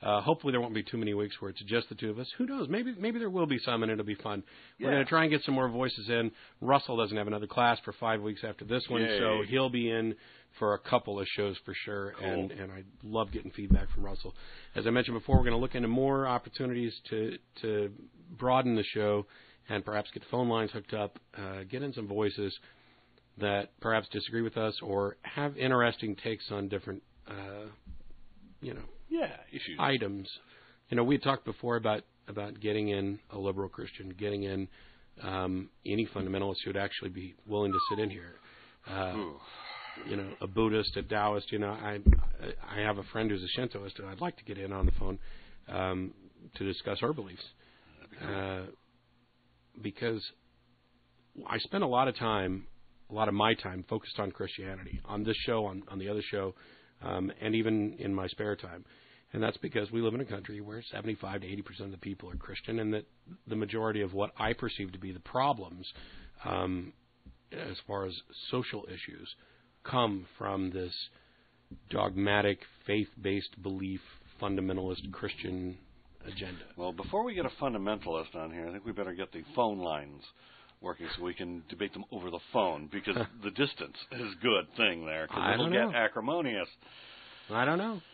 Uh, hopefully there won't be too many weeks where it's just the two of us. Who knows? Maybe maybe there will be some, and it'll be fun. Yeah. We're going to try and get some more voices in. Russell doesn't have another class for five weeks after this one, Yay. so he'll be in for a couple of shows for sure, Cool. and, and I love getting feedback from Russell. As I mentioned before, we're going to look into more opportunities to, to broaden the show and perhaps get phone lines hooked up, uh, get in some voices that perhaps disagree with us or have interesting takes on different, uh, you know, Yeah, issues. items. You know, we had talked before about, about getting in a liberal Christian, getting in um, any fundamentalist who would actually be willing to sit in here. Uh, you know, a Buddhist, a Taoist. You know, I I have a friend who's a Shintoist, and I'd like to get in on the phone um, to discuss her beliefs. Uh, because I spend a lot of time, a lot of my time focused on Christianity, on this show, on, on the other show, um, and even in my spare time. And that's because we live in a country where seventy-five to eighty percent of the people are Christian, and that the majority of what I perceive to be the problems um, as far as social issues come from this dogmatic, faith-based belief, fundamentalist Christian agenda. Well, before we get a fundamentalist on here, I think we better get the phone lines working so we can debate them over the phone, because the distance is a good thing there, because I it'll don't get know. acrimonious. I don't know.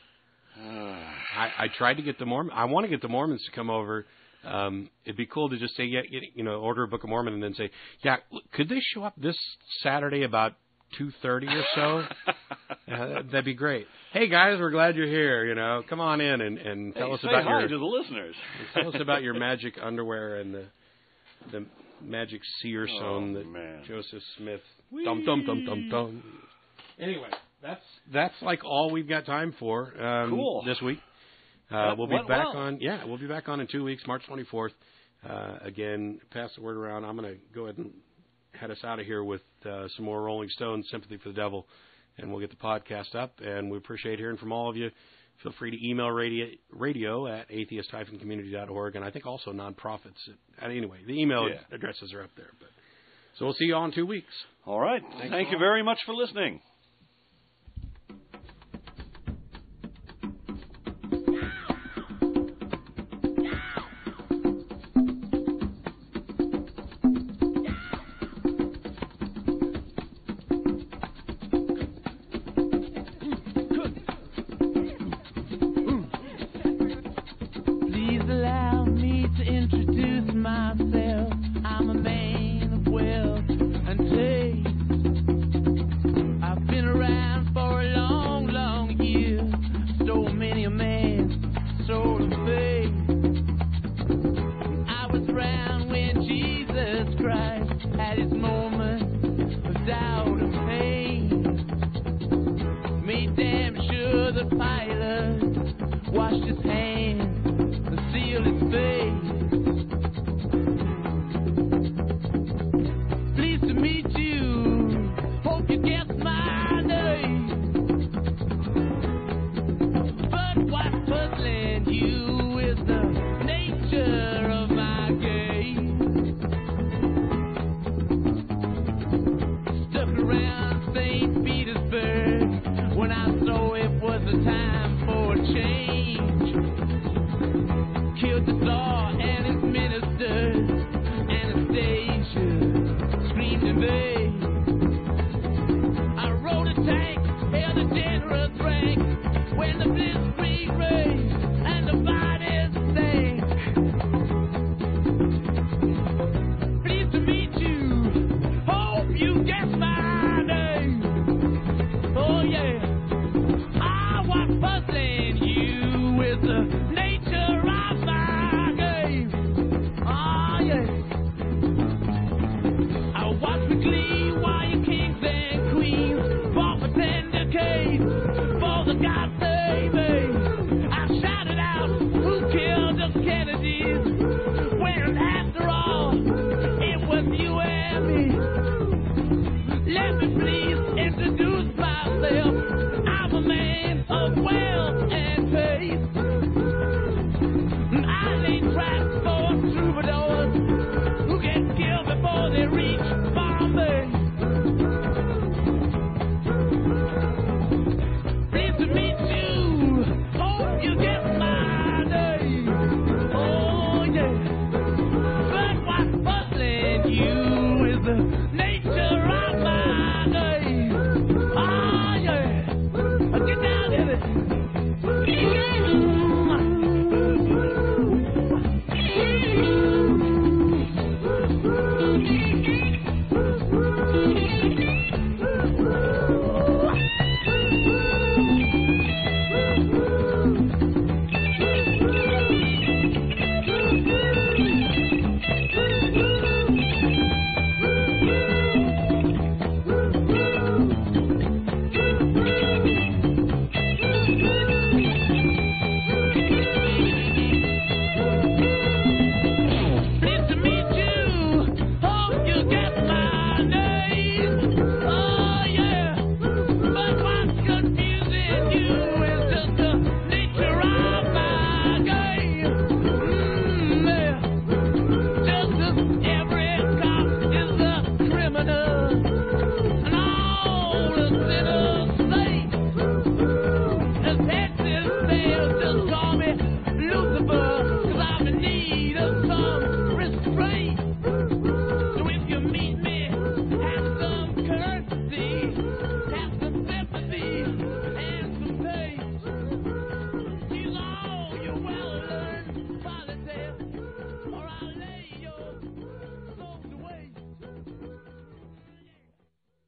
I, I tried to get the Mormon. I want to get the Mormons to come over. Um, it'd be cool to just say, yeah, you know, order a Book of Mormon, and then say, yeah, could they show up this Saturday about two thirty or so? uh, that'd be great. Hey guys, we're glad you're here. You know, come on in and, and tell hey, us say about hi your to the listeners. tell us about your magic underwear and the the magic seer sewn Oh, that man. Joseph Smith. Dum dum dum dum dum. Anyway, that's that's like all we've got time for um, Cool. this week. Uh, That we'll be went back well. on. Yeah, we'll be back on in two weeks, March twenty-fourth. Uh, again, pass the word around. I'm going to go ahead and head us out of here with uh, some more Rolling Stones, "Sympathy for the Devil," and we'll get the podcast up. And we appreciate hearing from all of you. Feel free to email radio, radio at atheist dash community dot org, and I think also nonprofits. At, anyway, the email Yeah. addresses are up there. But so we'll see you all in two weeks. All right. Thanks Thank a you lot. very much for listening. Please allow me to introduce myself. I'm a man of wealth and taste. I've been around for a long, long year. Stole many a man's soul of faith. I was around when Jesus Christ had his moment of doubt and pain. Made damn sure the pilot washed his hands and sealed his face. Pleased to meet you. Hope you guessed my name. But what's puzzling you is the nature of my game. Stuck around Saint Petersburg when I saw it was a time for a change. Killed the